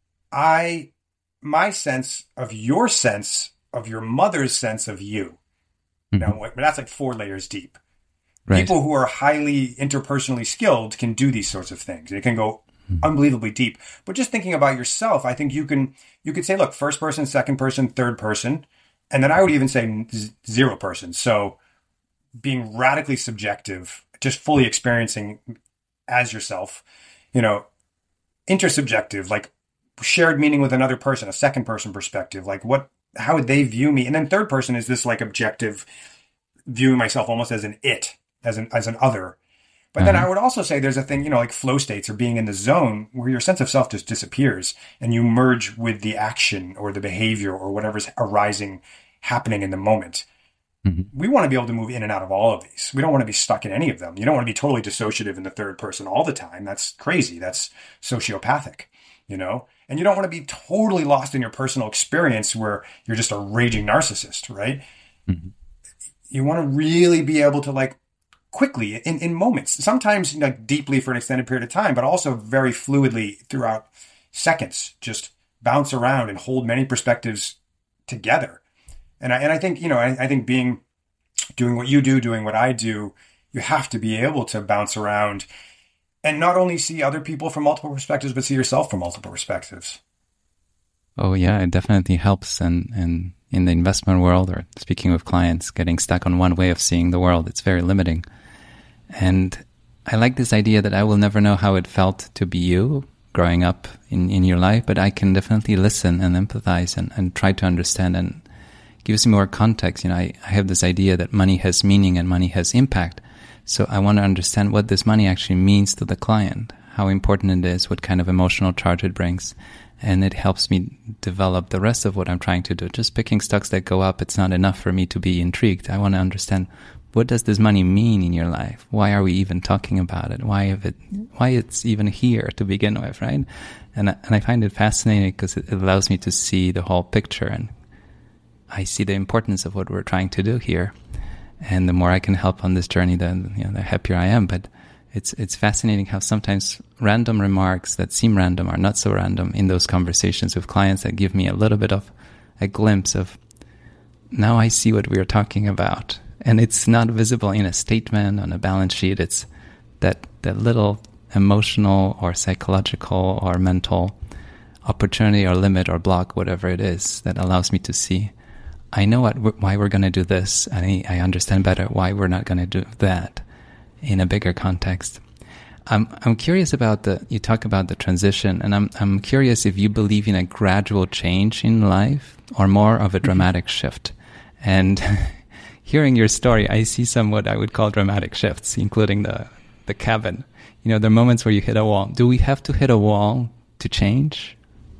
I, my sense of your sense of your mother's sense of you. Mm-hmm. Now, that's like four layers deep. Right. People who are highly interpersonally skilled can do these sorts of things. It can go mm-hmm. unbelievably deep. But just thinking about yourself, I think you can, you could say, look, first person, second person, third person. And then I would even say z- zero person. So being radically subjective, just fully experiencing as yourself, you know, intersubjective, like shared meaning with another person, a second person perspective, like what, how would they view me? And then third person is this like objective viewing myself almost as an it, as an, as an other. But mm-hmm. then I would also say there's a thing, you know, like flow states or being in the zone where your sense of self just disappears and you merge with the action or the behavior or whatever's arising, happening in the moment. Mm-hmm. We want to be able to move in and out of all of these. We don't want to be stuck in any of them. You don't want to be totally dissociative in the third person all the time. That's crazy. That's sociopathic, you know? And you don't want to be totally lost in your personal experience where you're just a raging narcissist, right? Mm-hmm. You want to really be able to like quickly in, in moments, sometimes like deeply for an extended period of time, but also very fluidly throughout seconds, just bounce around and hold many perspectives together. And I, and I think, you know, I, I think being, doing what you do, doing what I do, you have to be able to bounce around and not only see other people from multiple perspectives, but see yourself from multiple perspectives. Oh yeah, it definitely helps. And, and in the investment world or speaking with clients, getting stuck on one way of seeing the world, it's very limiting. And I like this idea that I will never know how it felt to be you growing up in, in your life, but I can definitely listen and empathize and, and try to understand, and gives me more context. You know, I, I have this idea that money has meaning and money has impact. So I want to understand what this money actually means to the client, how important it is, what kind of emotional charge it brings. And it helps me develop the rest of what I'm trying to do. Just picking stocks that go up, it's not enough for me to be intrigued. I want to understand, what does this money mean in your life? Why are we even talking about it? Why have it? Why it's even here to begin with, right? And I, and I find it fascinating because it allows me to see the whole picture, and I see the importance of what we're trying to do here. And the more I can help on this journey, then you know, the happier I am. But it's it's fascinating how sometimes random remarks that seem random are not so random in those conversations with clients that give me a little bit of a glimpse of, now I see what we are talking about. And it's not visible in a statement, on a balance sheet. It's that, that little emotional or psychological or mental opportunity or limit or block, whatever it is, that allows me to see, I know what, why we're going to do this, and I, I understand better why we're not going to do that in a bigger context. I'm I'm curious about the, you talk about the transition, and I'm I'm curious if you believe in a gradual change in life or more of a dramatic shift. And hearing your story, I see some what I would call dramatic shifts, including the the cabin. You know, there are moments where you hit a wall. Do we have to hit a wall to change?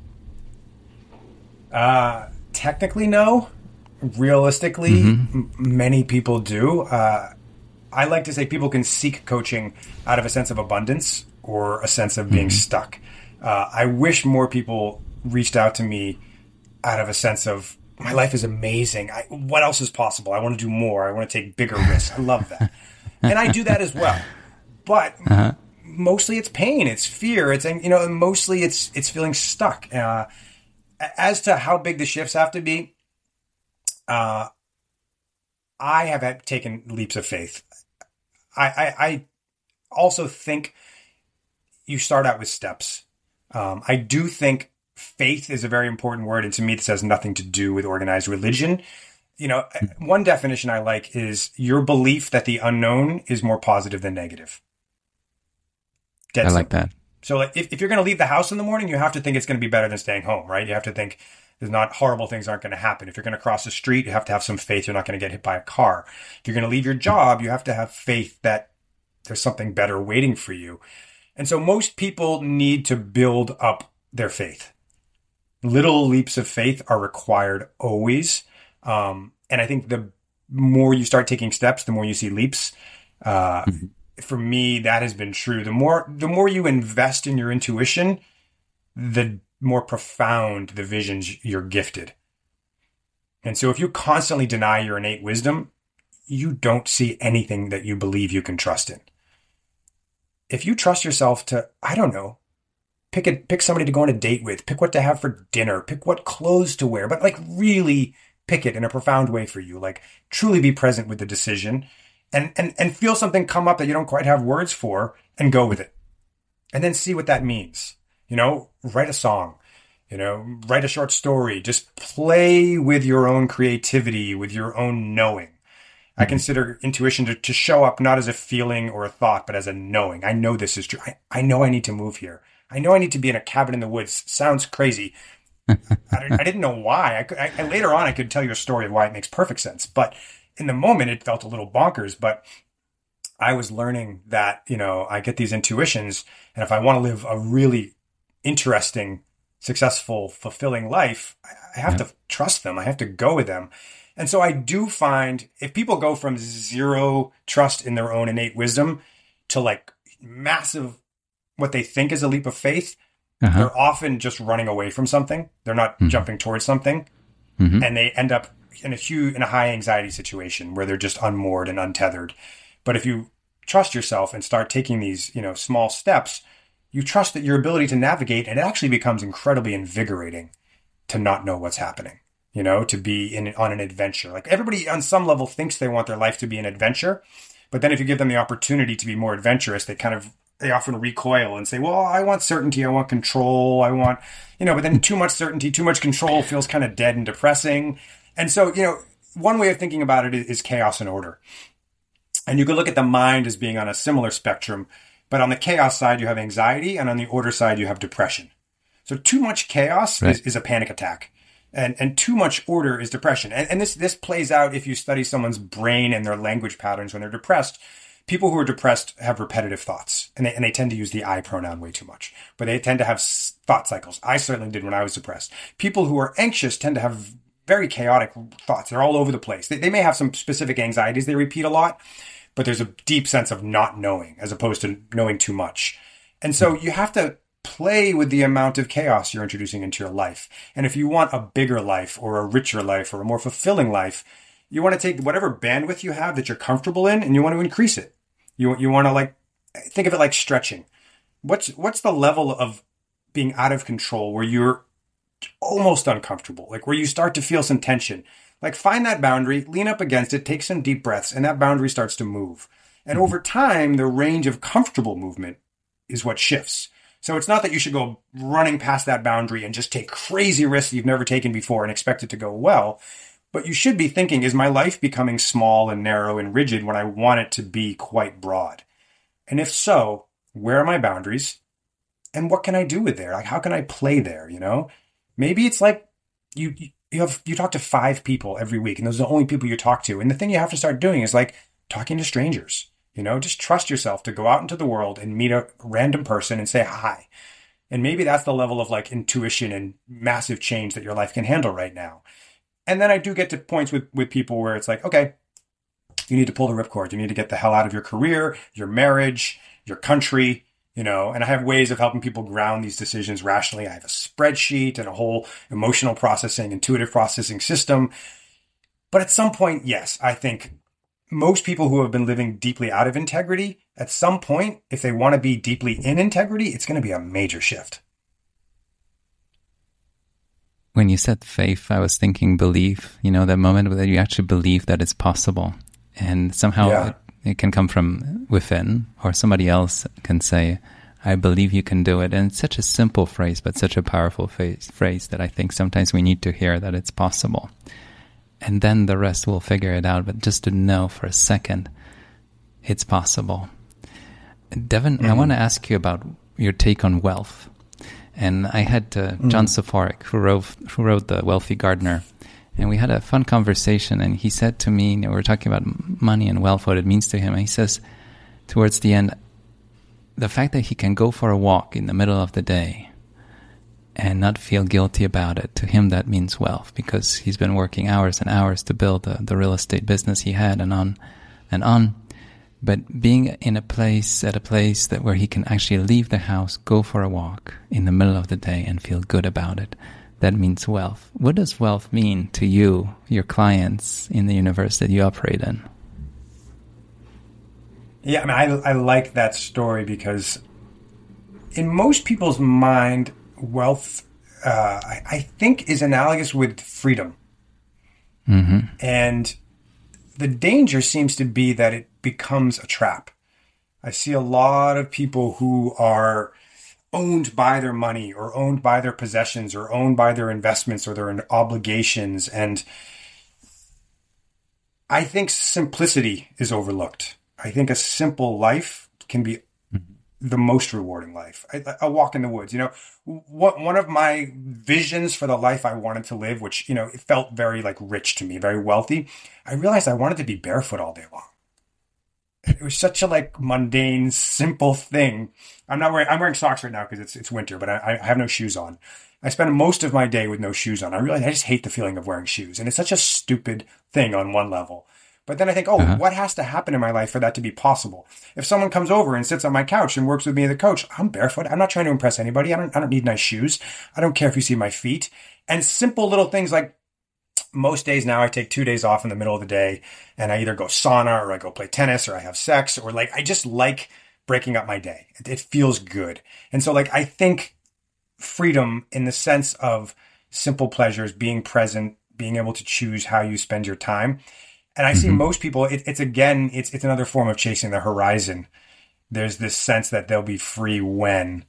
Uh, technically, no. Realistically, mm-hmm. m- many people do. Uh, I like to say people can seek coaching out of a sense of abundance or a sense of being mm-hmm. stuck. Uh, I wish more people reached out to me out of a sense of, my life is amazing. I, what else is possible? I want to do more. I want to take bigger risks. I love that. And I do that as well. But uh-huh. mostly it's pain, it's fear, it's, you know, mostly it's it's feeling stuck. Uh, as to how big the shifts have to be, uh, I have had, taken leaps of faith. I, I, I also think you start out with steps. Um, I do think faith is a very important word, and to me, this has nothing to do with organized religion. You know, one definition I like is your belief that the unknown is more positive than negative. Dead I simple. like that. So like, if, if you're going to leave the house in the morning, you have to think it's going to be better than staying home, right? You have to think there's not horrible things aren't going to happen. If you're going to cross the street, you have to have some faith you're not going to get hit by a car. If you're going to leave your job, you have to have faith that there's something better waiting for you. And so most people need to build up their faith. Little leaps of faith are required always. Um, and I think the more you start taking steps, the more you see leaps. Uh, mm-hmm. For me, that has been true. The more, the more you invest in your intuition, the more profound the visions you're gifted. And so if you constantly deny your innate wisdom, you don't see anything that you believe you can trust in. If you trust yourself to, I don't know, Pick a, pick somebody to go on a date with, pick what to have for dinner, pick what clothes to wear, but like really pick it in a profound way for you. Like truly be present with the decision and, and, and feel something come up that you don't quite have words for and go with it. And then see what that means. You know, write a song, you know, write a short story, just play with your own creativity, with your own knowing. I consider intuition to, to show up not as a feeling or a thought, but as a knowing. I know this is true. I, I know I need to move here. I know I need to be in a cabin in the woods. Sounds crazy. I, I didn't know why. I, could, I, I later on, I could tell you a story of why it makes perfect sense. But in the moment, it felt a little bonkers. But I was learning that, you know, I get these intuitions. And if I want to live a really interesting, successful, fulfilling life, I have yeah. to trust them. I have to go with them. And so I do find if people go from zero trust in their own innate wisdom to like massive, what they think is a leap of faith, uh-huh. they're often just running away from something. They're not mm-hmm. jumping towards something. Mm-hmm. And they end up in a huge, in a high anxiety situation where they're just unmoored and untethered. But if you trust yourself and start taking these, you know, small steps, you trust that your ability to navigate, and it actually becomes incredibly invigorating to not know what's happening. You know, to be in on an adventure. Like everybody on some level thinks they want their life to be an adventure. But then if you give them the opportunity to be more adventurous, they kind of, they often recoil and say, well, I want certainty. I want control. I want, you know, but then too much certainty, too much control feels kind of dead and depressing. And so, you know, one way of thinking about it is chaos and order. And you could look at the mind as being on a similar spectrum. But on the chaos side, you have anxiety. And on the order side, you have depression. So too much chaos right. is, is a panic attack. And and too much order is depression. And, and this this plays out if you study someone's brain and their language patterns when they're depressed. People who are depressed have repetitive thoughts, and they, and they tend to use the I pronoun way too much. But they tend to have thought cycles. I certainly did when I was depressed. People who are anxious tend to have very chaotic thoughts. They're all over the place. They, they may have some specific anxieties they repeat a lot, but there's a deep sense of not knowing as opposed to knowing too much. And so you have to play with the amount of chaos you're introducing into your life. And if you want a bigger life or a richer life or a more fulfilling life, you want to take whatever bandwidth you have that you're comfortable in and you want to increase it. You you want to like, think of it like stretching. What's, what's the level of being out of control where you're almost uncomfortable, like where you start to feel some tension? Like find that boundary, lean up against it, take some deep breaths, and that boundary starts to move. And over time, the range of comfortable movement is what shifts. So it's not that you should go running past that boundary and just take crazy risks you've never taken before and expect it to go well. But you should be thinking, is my life becoming small and narrow and rigid when I want it to be quite broad? And if so, where are my boundaries? And what can I do with there? Like, how can I play there? You know, maybe it's like you, you have, you talk to five people every week and those are the only people you talk to. And the thing you have to start doing is like talking to strangers. You know, just trust yourself to go out into the world and meet a random person and say hi. And maybe that's the level of like intuition and massive change that your life can handle right now. And then I do get to points with, with people where it's like, okay, you need to pull the ripcord. You need to get the hell out of your career, your marriage, your country, you know, and I have ways of helping people ground these decisions rationally. I have a spreadsheet and a whole emotional processing, intuitive processing system. But at some point, yes, I think most people who have been living deeply out of integrity, at some point, if they want to be deeply in integrity, it's going to be a major shift. When you said faith, I was thinking belief, you know, that moment that you actually believe that it's possible. And somehow yeah. it, it can come from within, or somebody else can say, I believe you can do it. And it's such a simple phrase, but such a powerful phrase, phrase that I think sometimes we need to hear that it's possible. And then the rest will figure it out. But just to know for a second, it's possible. Devin, mm-hmm. I want to ask you about your take on wealth. And I had uh, mm-hmm. John Saforic, who wrote, who wrote The Wealthy Gardener. And we had a fun conversation. And he said to me, you know, we were talking about money and wealth, what it means to him. And he says, towards the end, the fact that he can go for a walk in the middle of the day and not feel guilty about it, to him that means wealth, because he's been working hours and hours to build the, the real estate business he had and on and on. But being in a place, at a place that where he can actually leave the house, go for a walk in the middle of the day and feel good about it, that means wealth. What does wealth mean to you, your clients in the universe that you operate in? Yeah, I mean, I, I like that story because in most people's mind, wealth, uh, I, I think, is analogous with freedom. Mm-hmm. And the danger seems to be that it becomes a trap. I see a lot of people who are owned by their money or owned by their possessions or owned by their investments or their obligations. And I think simplicity is overlooked. I think a simple life can be the most rewarding life. I, a walk in the woods, you know, what, one of my visions for the life I wanted to live, which, you know, it felt very like rich to me, very wealthy. I realized I wanted to be barefoot all day long. It was such a like mundane, simple thing. I'm not wearing, I'm wearing socks right now because it's, it's winter, but I, I have no shoes on. I spend most of my day with no shoes on. I realize I just hate the feeling of wearing shoes. And it's such a stupid thing on one level. But then I think, oh, uh-huh. what has to happen in my life for that to be possible? If someone comes over and sits on my couch and works with me as a coach, I'm barefoot. I'm not trying to impress anybody. I don't, I don't need nice shoes. I don't care if you see my feet. And simple little things like most days now I take two days off in the middle of the day and I either go sauna or I go play tennis or I have sex or like, I just like breaking up my day. It, it feels good. And so like, I think freedom in the sense of simple pleasures, being present, being able to choose how you spend your time. And I see mm-hmm. most people, it, it's again, it's it's another form of chasing the horizon. There's this sense that they'll be free when,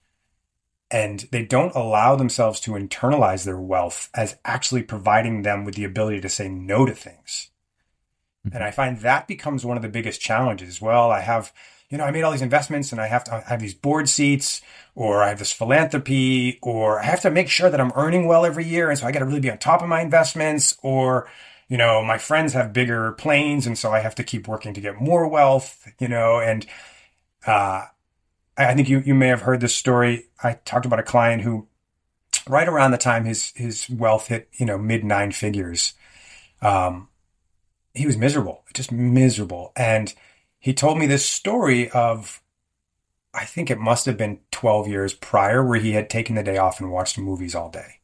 and they don't allow themselves to internalize their wealth as actually providing them with the ability to say no to things. Mm-hmm. And I find that becomes one of the biggest challenges. Well, I have, you know, I made all these investments and I have to I have these board seats or I have this philanthropy or I have to make sure that I'm earning well every year. And so I got to really be on top of my investments or, you know, my friends have bigger planes, and so I have to keep working to get more wealth, you know, and uh, I think you, you may have heard this story. I talked about a client who right around the time his, his wealth hit, you know, mid nine figures, um, he was miserable, just miserable. And he told me this story of, I think it must have been twelve years prior where he had taken the day off and watched movies all day.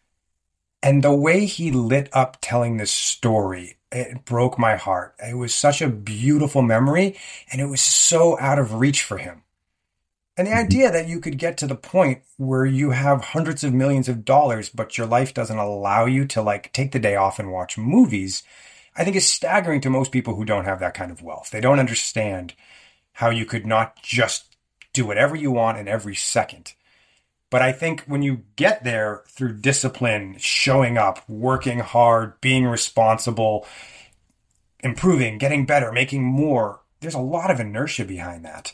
And the way he lit up telling this story, it broke my heart. It was such a beautiful memory, and it was so out of reach for him. And the idea that you could get to the point where you have hundreds of millions of dollars, but your life doesn't allow you to like take the day off and watch movies, I think is staggering to most people who don't have that kind of wealth. They don't understand how you could not just do whatever you want in every second. But I think when you get there through discipline, showing up, working hard, being responsible, improving, getting better, making more, there's a lot of inertia behind that.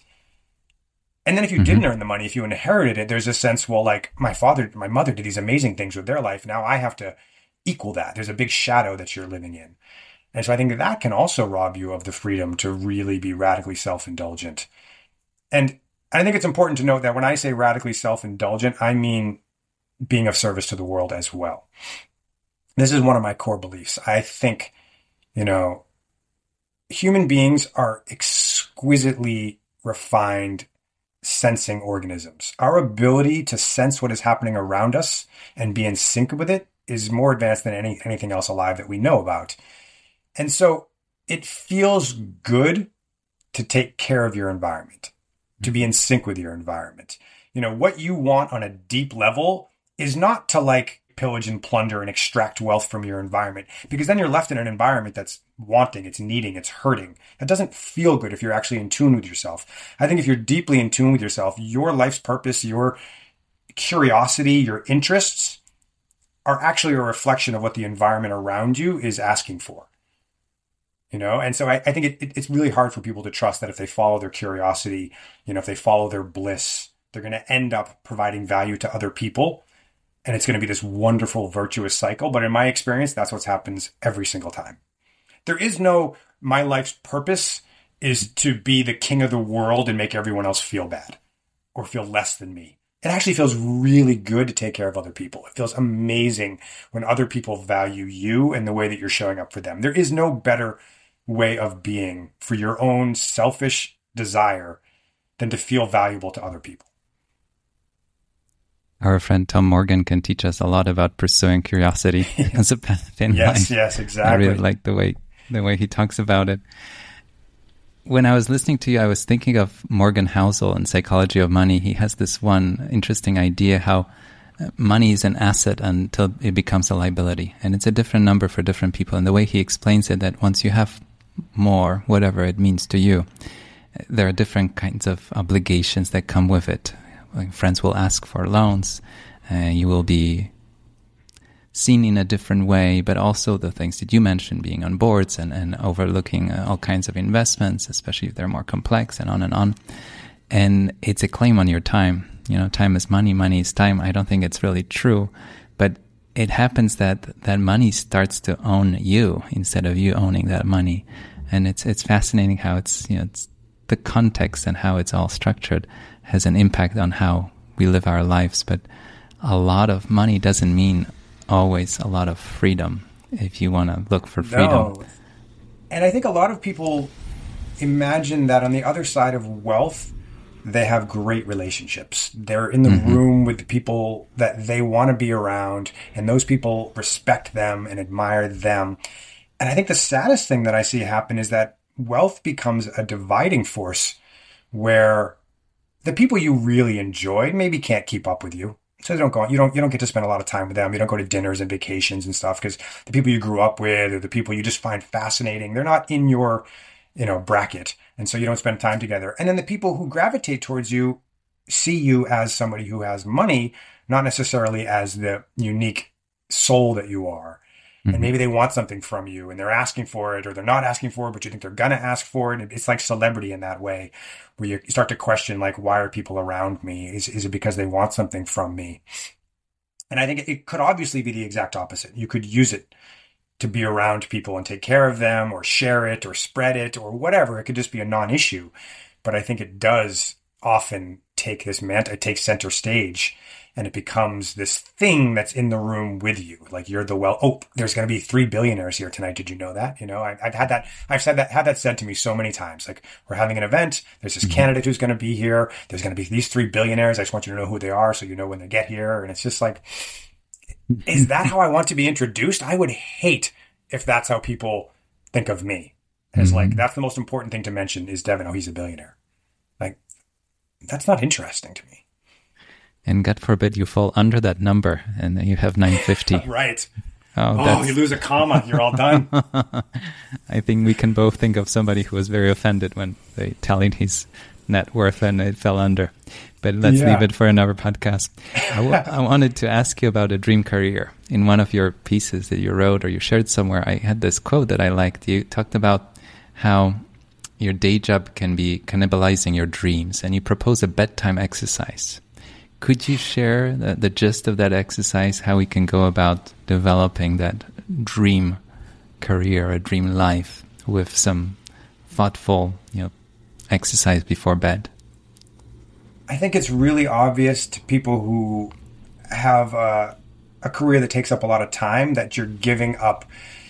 And then if you mm-hmm. didn't earn the money, if you inherited it, there's a sense, well, like my father, my mother did these amazing things with their life. Now I have to equal that. There's a big shadow that you're living in. And so I think that can also rob you of the freedom to really be radically self-indulgent. And I think it's important to note that when I say radically self-indulgent, I mean being of service to the world as well. This is one of my core beliefs. I think, you know, human beings are exquisitely refined sensing organisms. Our ability to sense what is happening around us and be in sync with it is more advanced than any, anything else alive that we know about. And so it feels good to take care of your environment, to be in sync with your environment. You know, what you want on a deep level is not to like pillage and plunder and extract wealth from your environment, because then you're left in an environment that's wanting, it's needing, it's hurting. That doesn't feel good if you're actually in tune with yourself. I think if you're deeply in tune with yourself, your life's purpose, your curiosity, your interests are actually a reflection of what the environment around you is asking for. You know, and so I, I think it, it, it's really hard for people to trust that if they follow their curiosity, you know, if they follow their bliss, they're going to end up providing value to other people. And it's going to be this wonderful, virtuous cycle. But in my experience, that's what happens every single time. There is no, my life's purpose is to be the king of the world and make everyone else feel bad or feel less than me. It actually feels really good to take care of other people. It feels amazing when other people value you and the way that you're showing up for them. There is no better way of being for your own selfish desire than to feel valuable to other people. Our friend Tom Morgan can teach us a lot about pursuing curiosity as a path in yes, life. Yes, exactly. I really like the way the way he talks about it. when I was listening to you, I was thinking of Morgan Housel in Psychology of Money. He has this one interesting idea how money is an asset until it becomes a liability. And it's a different number for different people. And the way he explains it, that once you have more, whatever it means to you, there are different kinds of obligations that come with it. Like friends will ask for loans, and uh, you will be seen in a different way, but also the things that you mentioned, being on boards and, and overlooking uh, all kinds of investments, especially if they're more complex, and on and on. And it's a claim on your time. You know, time is money, money is time. I don't think it's really true, but it happens that that money starts to own you instead of you owning that money. And it's it's fascinating how it's, you know, it's the context and how it's all structured has an impact on how we live our lives. But a lot of money doesn't mean always a lot of freedom if you want to look for freedom. No. And I think a lot of people imagine that on the other side of wealth, they have great relationships. They're in the mm-hmm. room with the people that they want to be around, and those people respect them and admire them. And I think the saddest thing that I see happen is that wealth becomes a dividing force where the people you really enjoy maybe can't keep up with you. So they don't go, you don't, you don't get to spend a lot of time with them. You don't go to dinners and vacations and stuff because the people you grew up with or the people you just find fascinating, they're not in your, you know, bracket. And so you don't spend time together. And then the people who gravitate towards you see you as somebody who has money, not necessarily as the unique soul that you are. Mm-hmm. And maybe they want something from you and they're asking for it, or they're not asking for it, but you think they're going to ask for it. It's like celebrity in that way, where you start to question, like, why are people around me? Is, is it because they want something from me? And I think it, it could obviously be the exact opposite. You could use it to be around people and take care of them, or share it or spread it or whatever. It could just be a non-issue. But I think it does often take this man, it takes center stage, and it becomes this thing that's in the room with you. Like you're the well, oh, there's going to be three billionaires here tonight. Did you know that? You know, I, I've had that, I've said that, had that said to me so many times. Like, we're having an event. There's this mm-hmm. candidate who's going to be here. There's going to be these three billionaires. I just want you to know who they are, so you know when they get here. And it's just like, is that how I want to be introduced? I would hate if that's how people think of me. As mm-hmm. like, that's the most important thing to mention is Devin, oh, he's a billionaire. Like, that's not interesting to me. And God forbid you fall under that number and you have nine fifty. Right. Oh, oh you lose a comma, you're all done. I think we can both think of somebody who was very offended when they tallied his net worth and it fell under. But let's yeah. leave it for another podcast. I, w- I wanted to ask you about a dream career. In one of your pieces that you wrote or you shared somewhere, I had this quote that I liked. You talked about how your day job can be cannibalizing your dreams, and you propose a bedtime exercise. Could you share the, the gist of that exercise, how we can go about developing that dream career, a dream life, with some thoughtful, you know, exercise before bed? I think it's really obvious to people who have a, a career that takes up a lot of time that you're giving up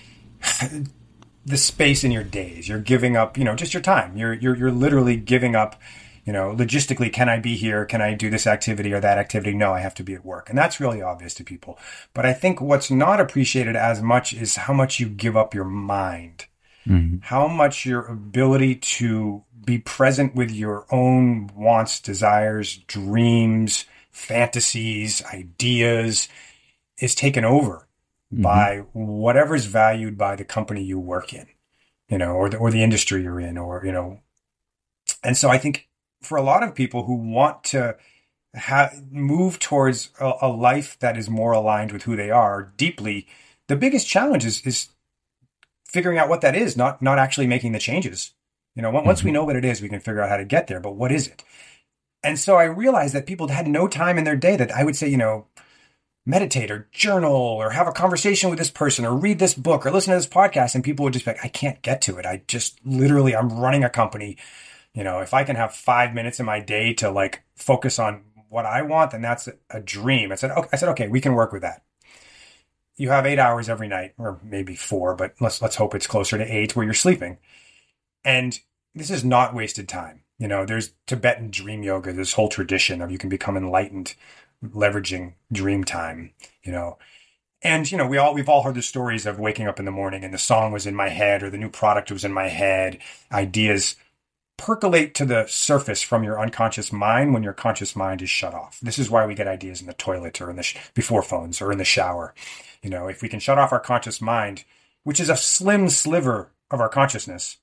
the space in your days. You're giving up, you know, just your time. You're you're you're literally giving up. You know, logistically, can I be here? Can I do this activity or that activity? No, I have to be at work. And that's really obvious to people. But I think what's not appreciated as much is how much you give up your mind, mm-hmm. how much your ability to be present with your own wants, desires, dreams, fantasies, ideas is taken over mm-hmm. by whatever's valued by the company you work in, you know, or the, or the industry you're in, or, you know. And so I think, for a lot of people who want to ha- move towards a, a life that is more aligned with who they are deeply, the biggest challenge is, is figuring out what that is, not not actually making the changes. You know, once mm-hmm. we know what it is, we can figure out how to get there. But what is it? And so I realized that people had no time in their day that I would say, you know, meditate or journal or have a conversation with this person or read this book or listen to this podcast. And people would just be like, I can't get to it. I just literally, I'm running a company. You know, if I can have five minutes in my day to like focus on what I want, then that's a dream. I said, okay, I said, okay, we can work with that. You have eight hours every night, or maybe four, but let's let's hope it's closer to eight where you're sleeping. And this is not wasted time. You know, there's Tibetan dream yoga, this whole tradition of you can become enlightened, leveraging dream time. You know, and you know, we all we've all heard the stories of waking up in the morning and the song was in my head, or the new product was in my head, ideas percolate to the surface from your unconscious mind when your conscious mind is shut off. This is why we get ideas in the toilet or in the sh- before phones or in the shower. You know, if we can shut off our conscious mind, which is a slim sliver of our consciousness,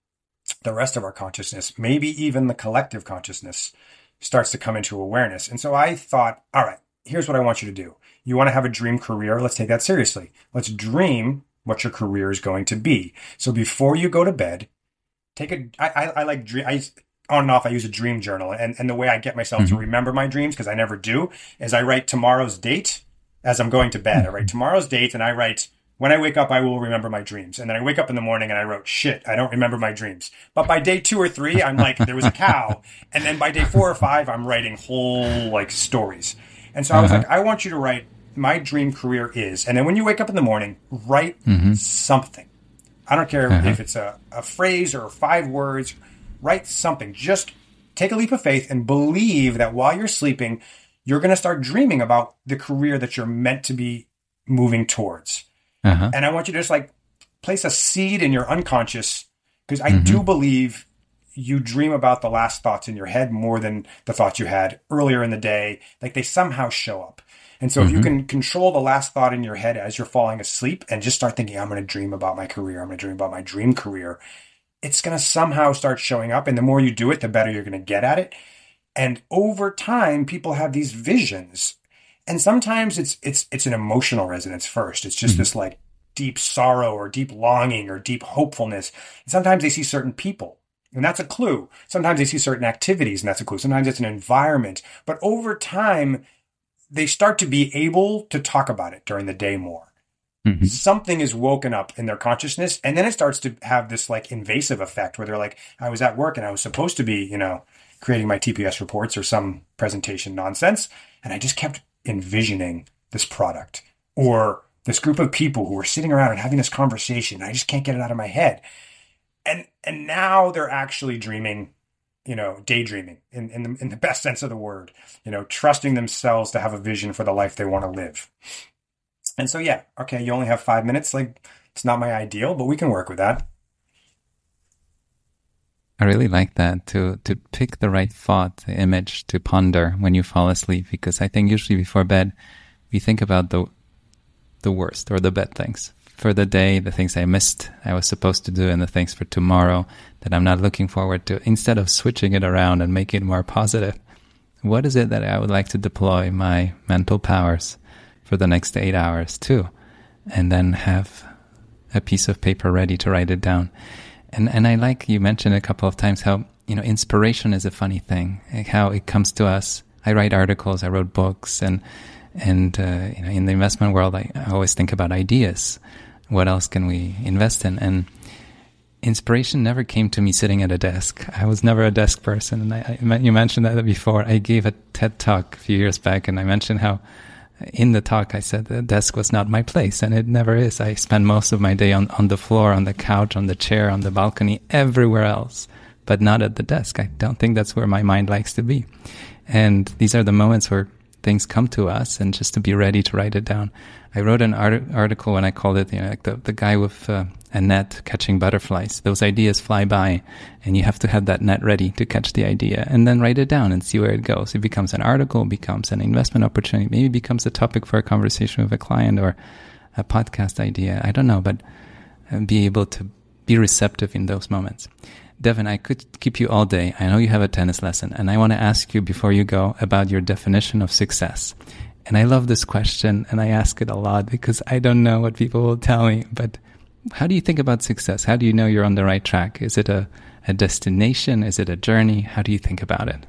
the rest of our consciousness, maybe even the collective consciousness, starts to come into awareness. And so I thought, all right, here's what I want you to do. You want to have a dream career? Let's take that seriously. Let's dream what your career is going to be. So before you go to bed, take a, I, I, I like dream, I, on and off, I use a dream journal. And, and the way I get myself mm-hmm. to remember my dreams, because I never do, is I write tomorrow's date as I'm going to bed. I write tomorrow's date and I write, when I wake up, I will remember my dreams. And then I wake up in the morning and I wrote, shit, I don't remember my dreams. But by day two or three, I'm like, there was a cow. And then by day four or five, I'm writing whole like stories. And so I was uh-huh. like, I want you to write my dream career is. And then when you wake up in the morning, write mm-hmm. something. I don't care uh-huh. if it's a, a phrase or five words, write something. Just take a leap of faith and believe that while you're sleeping, you're going to start dreaming about the career that you're meant to be moving towards. Uh-huh. And I want you to just like place a seed in your unconscious, because I mm-hmm. do believe you dream about the last thoughts in your head more than the thoughts you had earlier in the day. Like they somehow show up. And so mm-hmm. if you can control the last thought in your head as you're falling asleep and just start thinking, I'm going to dream about my career. I'm going to dream about my dream career. It's going to somehow start showing up. And the more you do it, the better you're going to get at it. And over time, people have these visions. And sometimes it's it's it's an emotional resonance first. It's just mm-hmm. this like deep sorrow or deep longing or deep hopefulness. And sometimes they see certain people, and that's a clue. Sometimes they see certain activities, and that's a clue. Sometimes it's an environment. But over time, they start to be able to talk about it during the day more. Mm-hmm. Something is woken up in their consciousness, and then it starts to have this like invasive effect where they're like, I was at work and I was supposed to be, you know, creating my T P S reports or some presentation nonsense, and I just kept envisioning this product or this group of people who were sitting around and having this conversation. I just can't get it out of my head. And and now they're actually dreaming, you know, daydreaming in, in, the, in the best sense of the word, you know, trusting themselves to have a vision for the life they want to live. And so, yeah, okay, you only have five minutes. Like, it's not my ideal, but we can work with that. I really like that, to to pick the right thought, the image to ponder when you fall asleep, because I think usually before bed, we think about the the worst or the bad things for the day, the things I missed, I was supposed to do, and the things for tomorrow that I'm not looking forward to. Instead of switching it around and making it more positive, what is it that I would like to deploy my mental powers for the next eight hours to? And then have a piece of paper ready to write it down. And and I like, you mentioned a couple of times how, you know, inspiration is a funny thing, like how it comes to us. I write articles, I wrote books, and and uh, you know, in the investment world, I, I always think about ideas. What else can we invest in? And inspiration never came to me sitting at a desk. I was never a desk person. And I, I, you mentioned that before. I gave a TED talk a few years back, and I mentioned how in the talk I said the desk was not my place, and it never is. I spend most of my day on, on the floor, on the couch, on the chair, on the balcony, everywhere else, but not at the desk. I don't think that's where my mind likes to be. And these are the moments where things come to us, and just to be ready to write it down. I wrote an art- article and I called it, you know, like the, the guy with uh, a net catching butterflies. Those ideas fly by, and you have to have that net ready to catch the idea and then write it down and see where it goes. It becomes an article, becomes an investment opportunity, maybe becomes a topic for a conversation with a client or a podcast idea. I don't know, but uh, be able to be receptive in those moments. Devin, I could keep you all day. I know you have a tennis lesson, and I want to ask you before you go about your definition of success. And I love this question, and I ask it a lot because I don't know what people will tell me. But how do you think about success? How do you know you're on the right track? Is it a, a destination? Is it a journey? How do you think about it?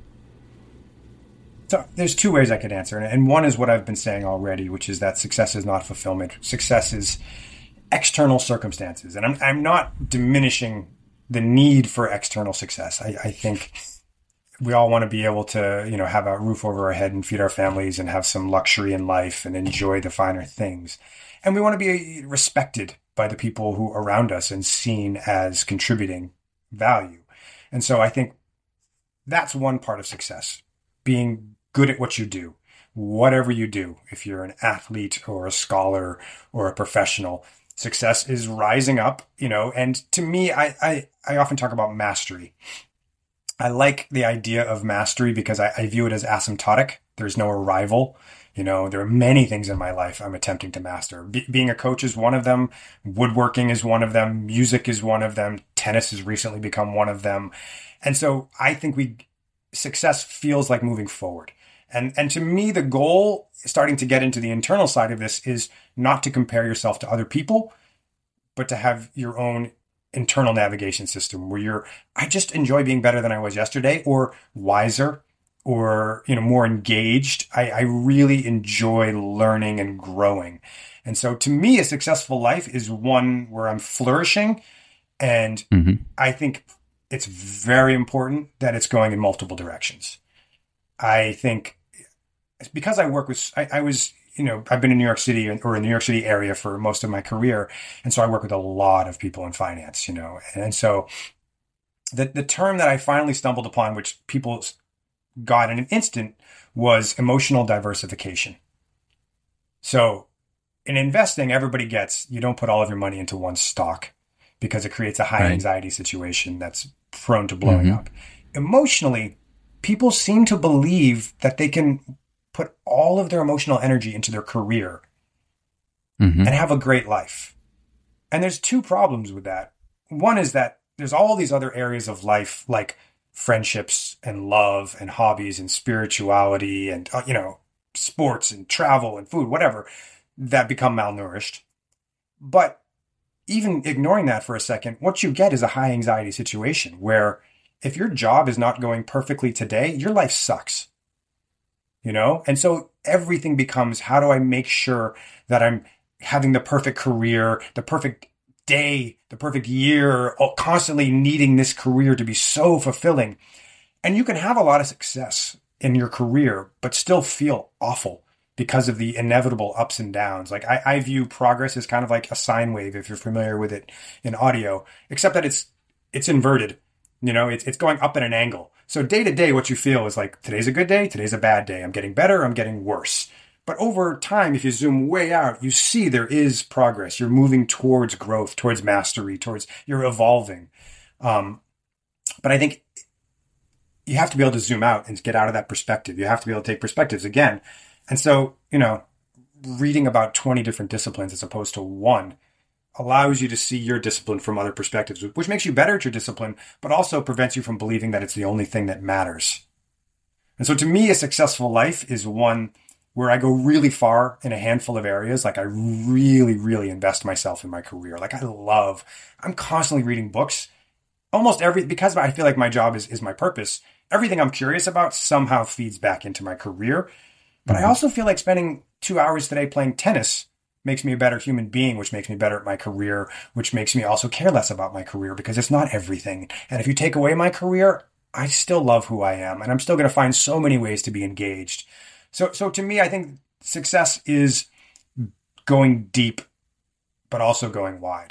So there's two ways I could answer. And one is what I've been saying already, which is that success is not fulfillment. Success is external circumstances. And I'm, I'm not diminishing the need for external success. I, I think we all want to be able to, you know, have a roof over our head and feed our families and have some luxury in life and enjoy the finer things. And we want to be respected by the people who are around us and seen as contributing value. And so I think that's one part of success, being good at what you do, whatever you do. If you're an athlete or a scholar or a professional, Success is rising up, you know, and to me, I, I, I often talk about mastery. I like the idea of mastery because I, I view it as asymptotic. There's no arrival. You know, there are many things in my life I'm attempting to master. Be- being a coach is one of them. Woodworking is one of them. Music is one of them. Tennis has recently become one of them. And so I think we success feels like moving forward. And and to me, the goal, starting to get into the internal side of this, is not to compare yourself to other people, but to have your own internal navigation system where you're, I just enjoy being better than I was yesterday, or wiser, or, you know, more engaged. I, I really enjoy learning and growing. And so to me, a successful life is one where I'm flourishing. And mm-hmm. I think it's very important that it's going in multiple directions. I think because I work with, I, I was, you know, I've been in New York City or in the New York City area for most of my career. And so I work with a lot of people in finance, you know, and so the, the term that I finally stumbled upon, which people got in an instant, was emotional diversification. So in investing, everybody gets, you don't put all of your money into one stock because it creates a high right. anxiety situation that's prone to blowing mm-hmm. up. Emotionally, people seem to believe that they can put all of their emotional energy into their career mm-hmm. and have a great life. And there's two problems with that. One is that there's all these other areas of life, like friendships and love and hobbies and spirituality and, uh, you know, sports and travel and food, whatever, that become malnourished. But even ignoring that for a second, what you get is a high anxiety situation where if your job is not going perfectly today, your life sucks, you know? And so everything becomes, how do I make sure that I'm having the perfect career, the perfect day, the perfect year, constantly needing this career to be so fulfilling. And you can have a lot of success in your career, but still feel awful because of the inevitable ups and downs. Like I, I view progress as kind of like a sine wave, if you're familiar with it in audio, except that it's it's inverted. You know, it's it's going up at an angle. So day to day, what you feel is like, today's a good day, today's a bad day. I'm getting better, I'm getting worse. But over time, if you zoom way out, you see there is progress. You're moving towards growth, towards mastery, towards, you're evolving. Um, but I think you have to be able to zoom out and get out of that perspective. You have to be able to take perspectives again. And so, you know, reading about twenty different disciplines as opposed to one allows you to see your discipline from other perspectives, which makes you better at your discipline, but also prevents you from believing that it's the only thing that matters. And so to me, a successful life is one where I go really far in a handful of areas. Like I really, really invest myself in my career. Like I love, I'm constantly reading books. Almost every, because I feel like my job is, is my purpose. Everything I'm curious about somehow feeds back into my career. But mm-hmm. I also feel like spending two hours today playing tennis makes me a better human being, which makes me better at my career, which makes me also care less about my career because it's not everything. And if you take away my career, I still love who I am. And I'm still going to find so many ways to be engaged. So, so to me, I think success is going deep, but also going wide.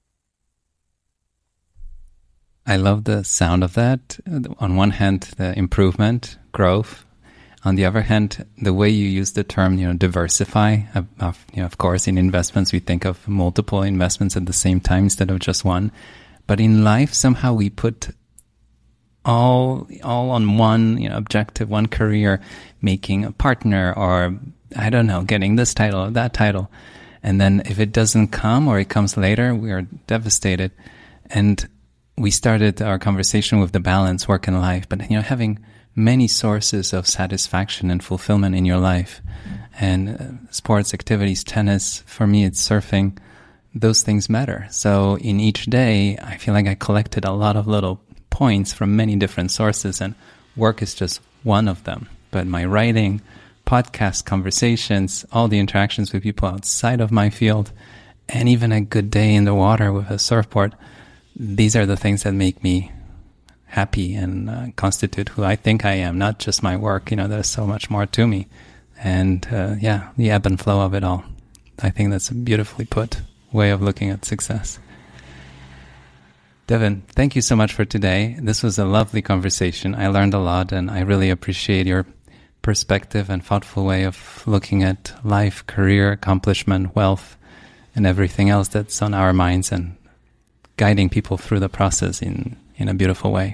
I love the sound of that. On one hand, the improvement, growth. On the other hand, the way you use the term, you know, diversify. Of, of, you know, of course, in investments, we think of multiple investments at the same time instead of just one. But in life, somehow we put all all on one, you know, objective, one career, making a partner, or I don't know, getting this title or that title. And then if it doesn't come or it comes later, we are devastated. And we started our conversation with the balance, work and life, but, you know, having many sources of satisfaction and fulfillment in your life, and uh, sports activities, tennis, for me, it's surfing. Those things matter. So in each day, I feel like I collected a lot of little points from many different sources, and work is just one of them. But my writing, podcast conversations, all the interactions with people outside of my field, and even a good day in the water with a surfboard, these are the things that make me happy and uh, constitute who I think I am, not just my work. You know, there's so much more to me. And uh, yeah, the ebb and flow of it all. I think that's a beautifully put way of looking at success. Devin, thank you so much for today. This was a lovely conversation. I learned a lot, and I really appreciate your perspective and thoughtful way of looking at life, career, accomplishment, wealth, and everything else that's on our minds, and guiding people through the process in, in a beautiful way.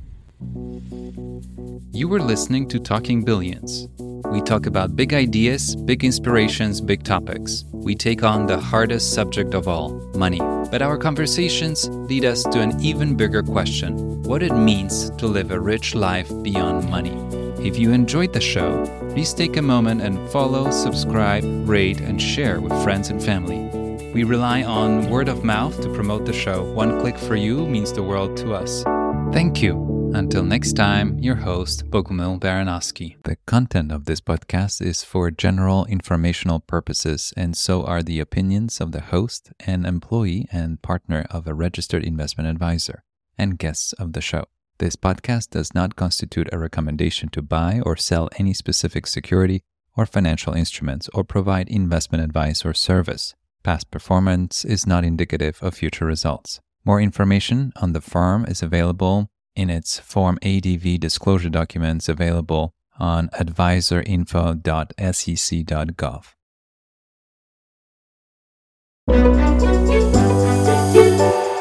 You were listening to Talking Billions. We talk about big ideas, big inspirations, big topics. We take on the hardest subject of all, money. But our conversations lead us to an even bigger question: what it means to live a rich life beyond money. If you enjoyed the show, please take a moment and follow, subscribe, rate, and share with friends and family. We rely on word of mouth to promote the show. One click for you means the world to us. Thank you. Until next time, your host, Bogumil Baranowski. The content of this podcast is for general informational purposes, and so are the opinions of the host, an employee and partner of a registered investment advisor, and guests of the show. This podcast does not constitute a recommendation to buy or sell any specific security or financial instruments or provide investment advice or service. Past performance is not indicative of future results. More information on the firm is available in its Form A D V disclosure documents available on advisor info dot s e c dot gov.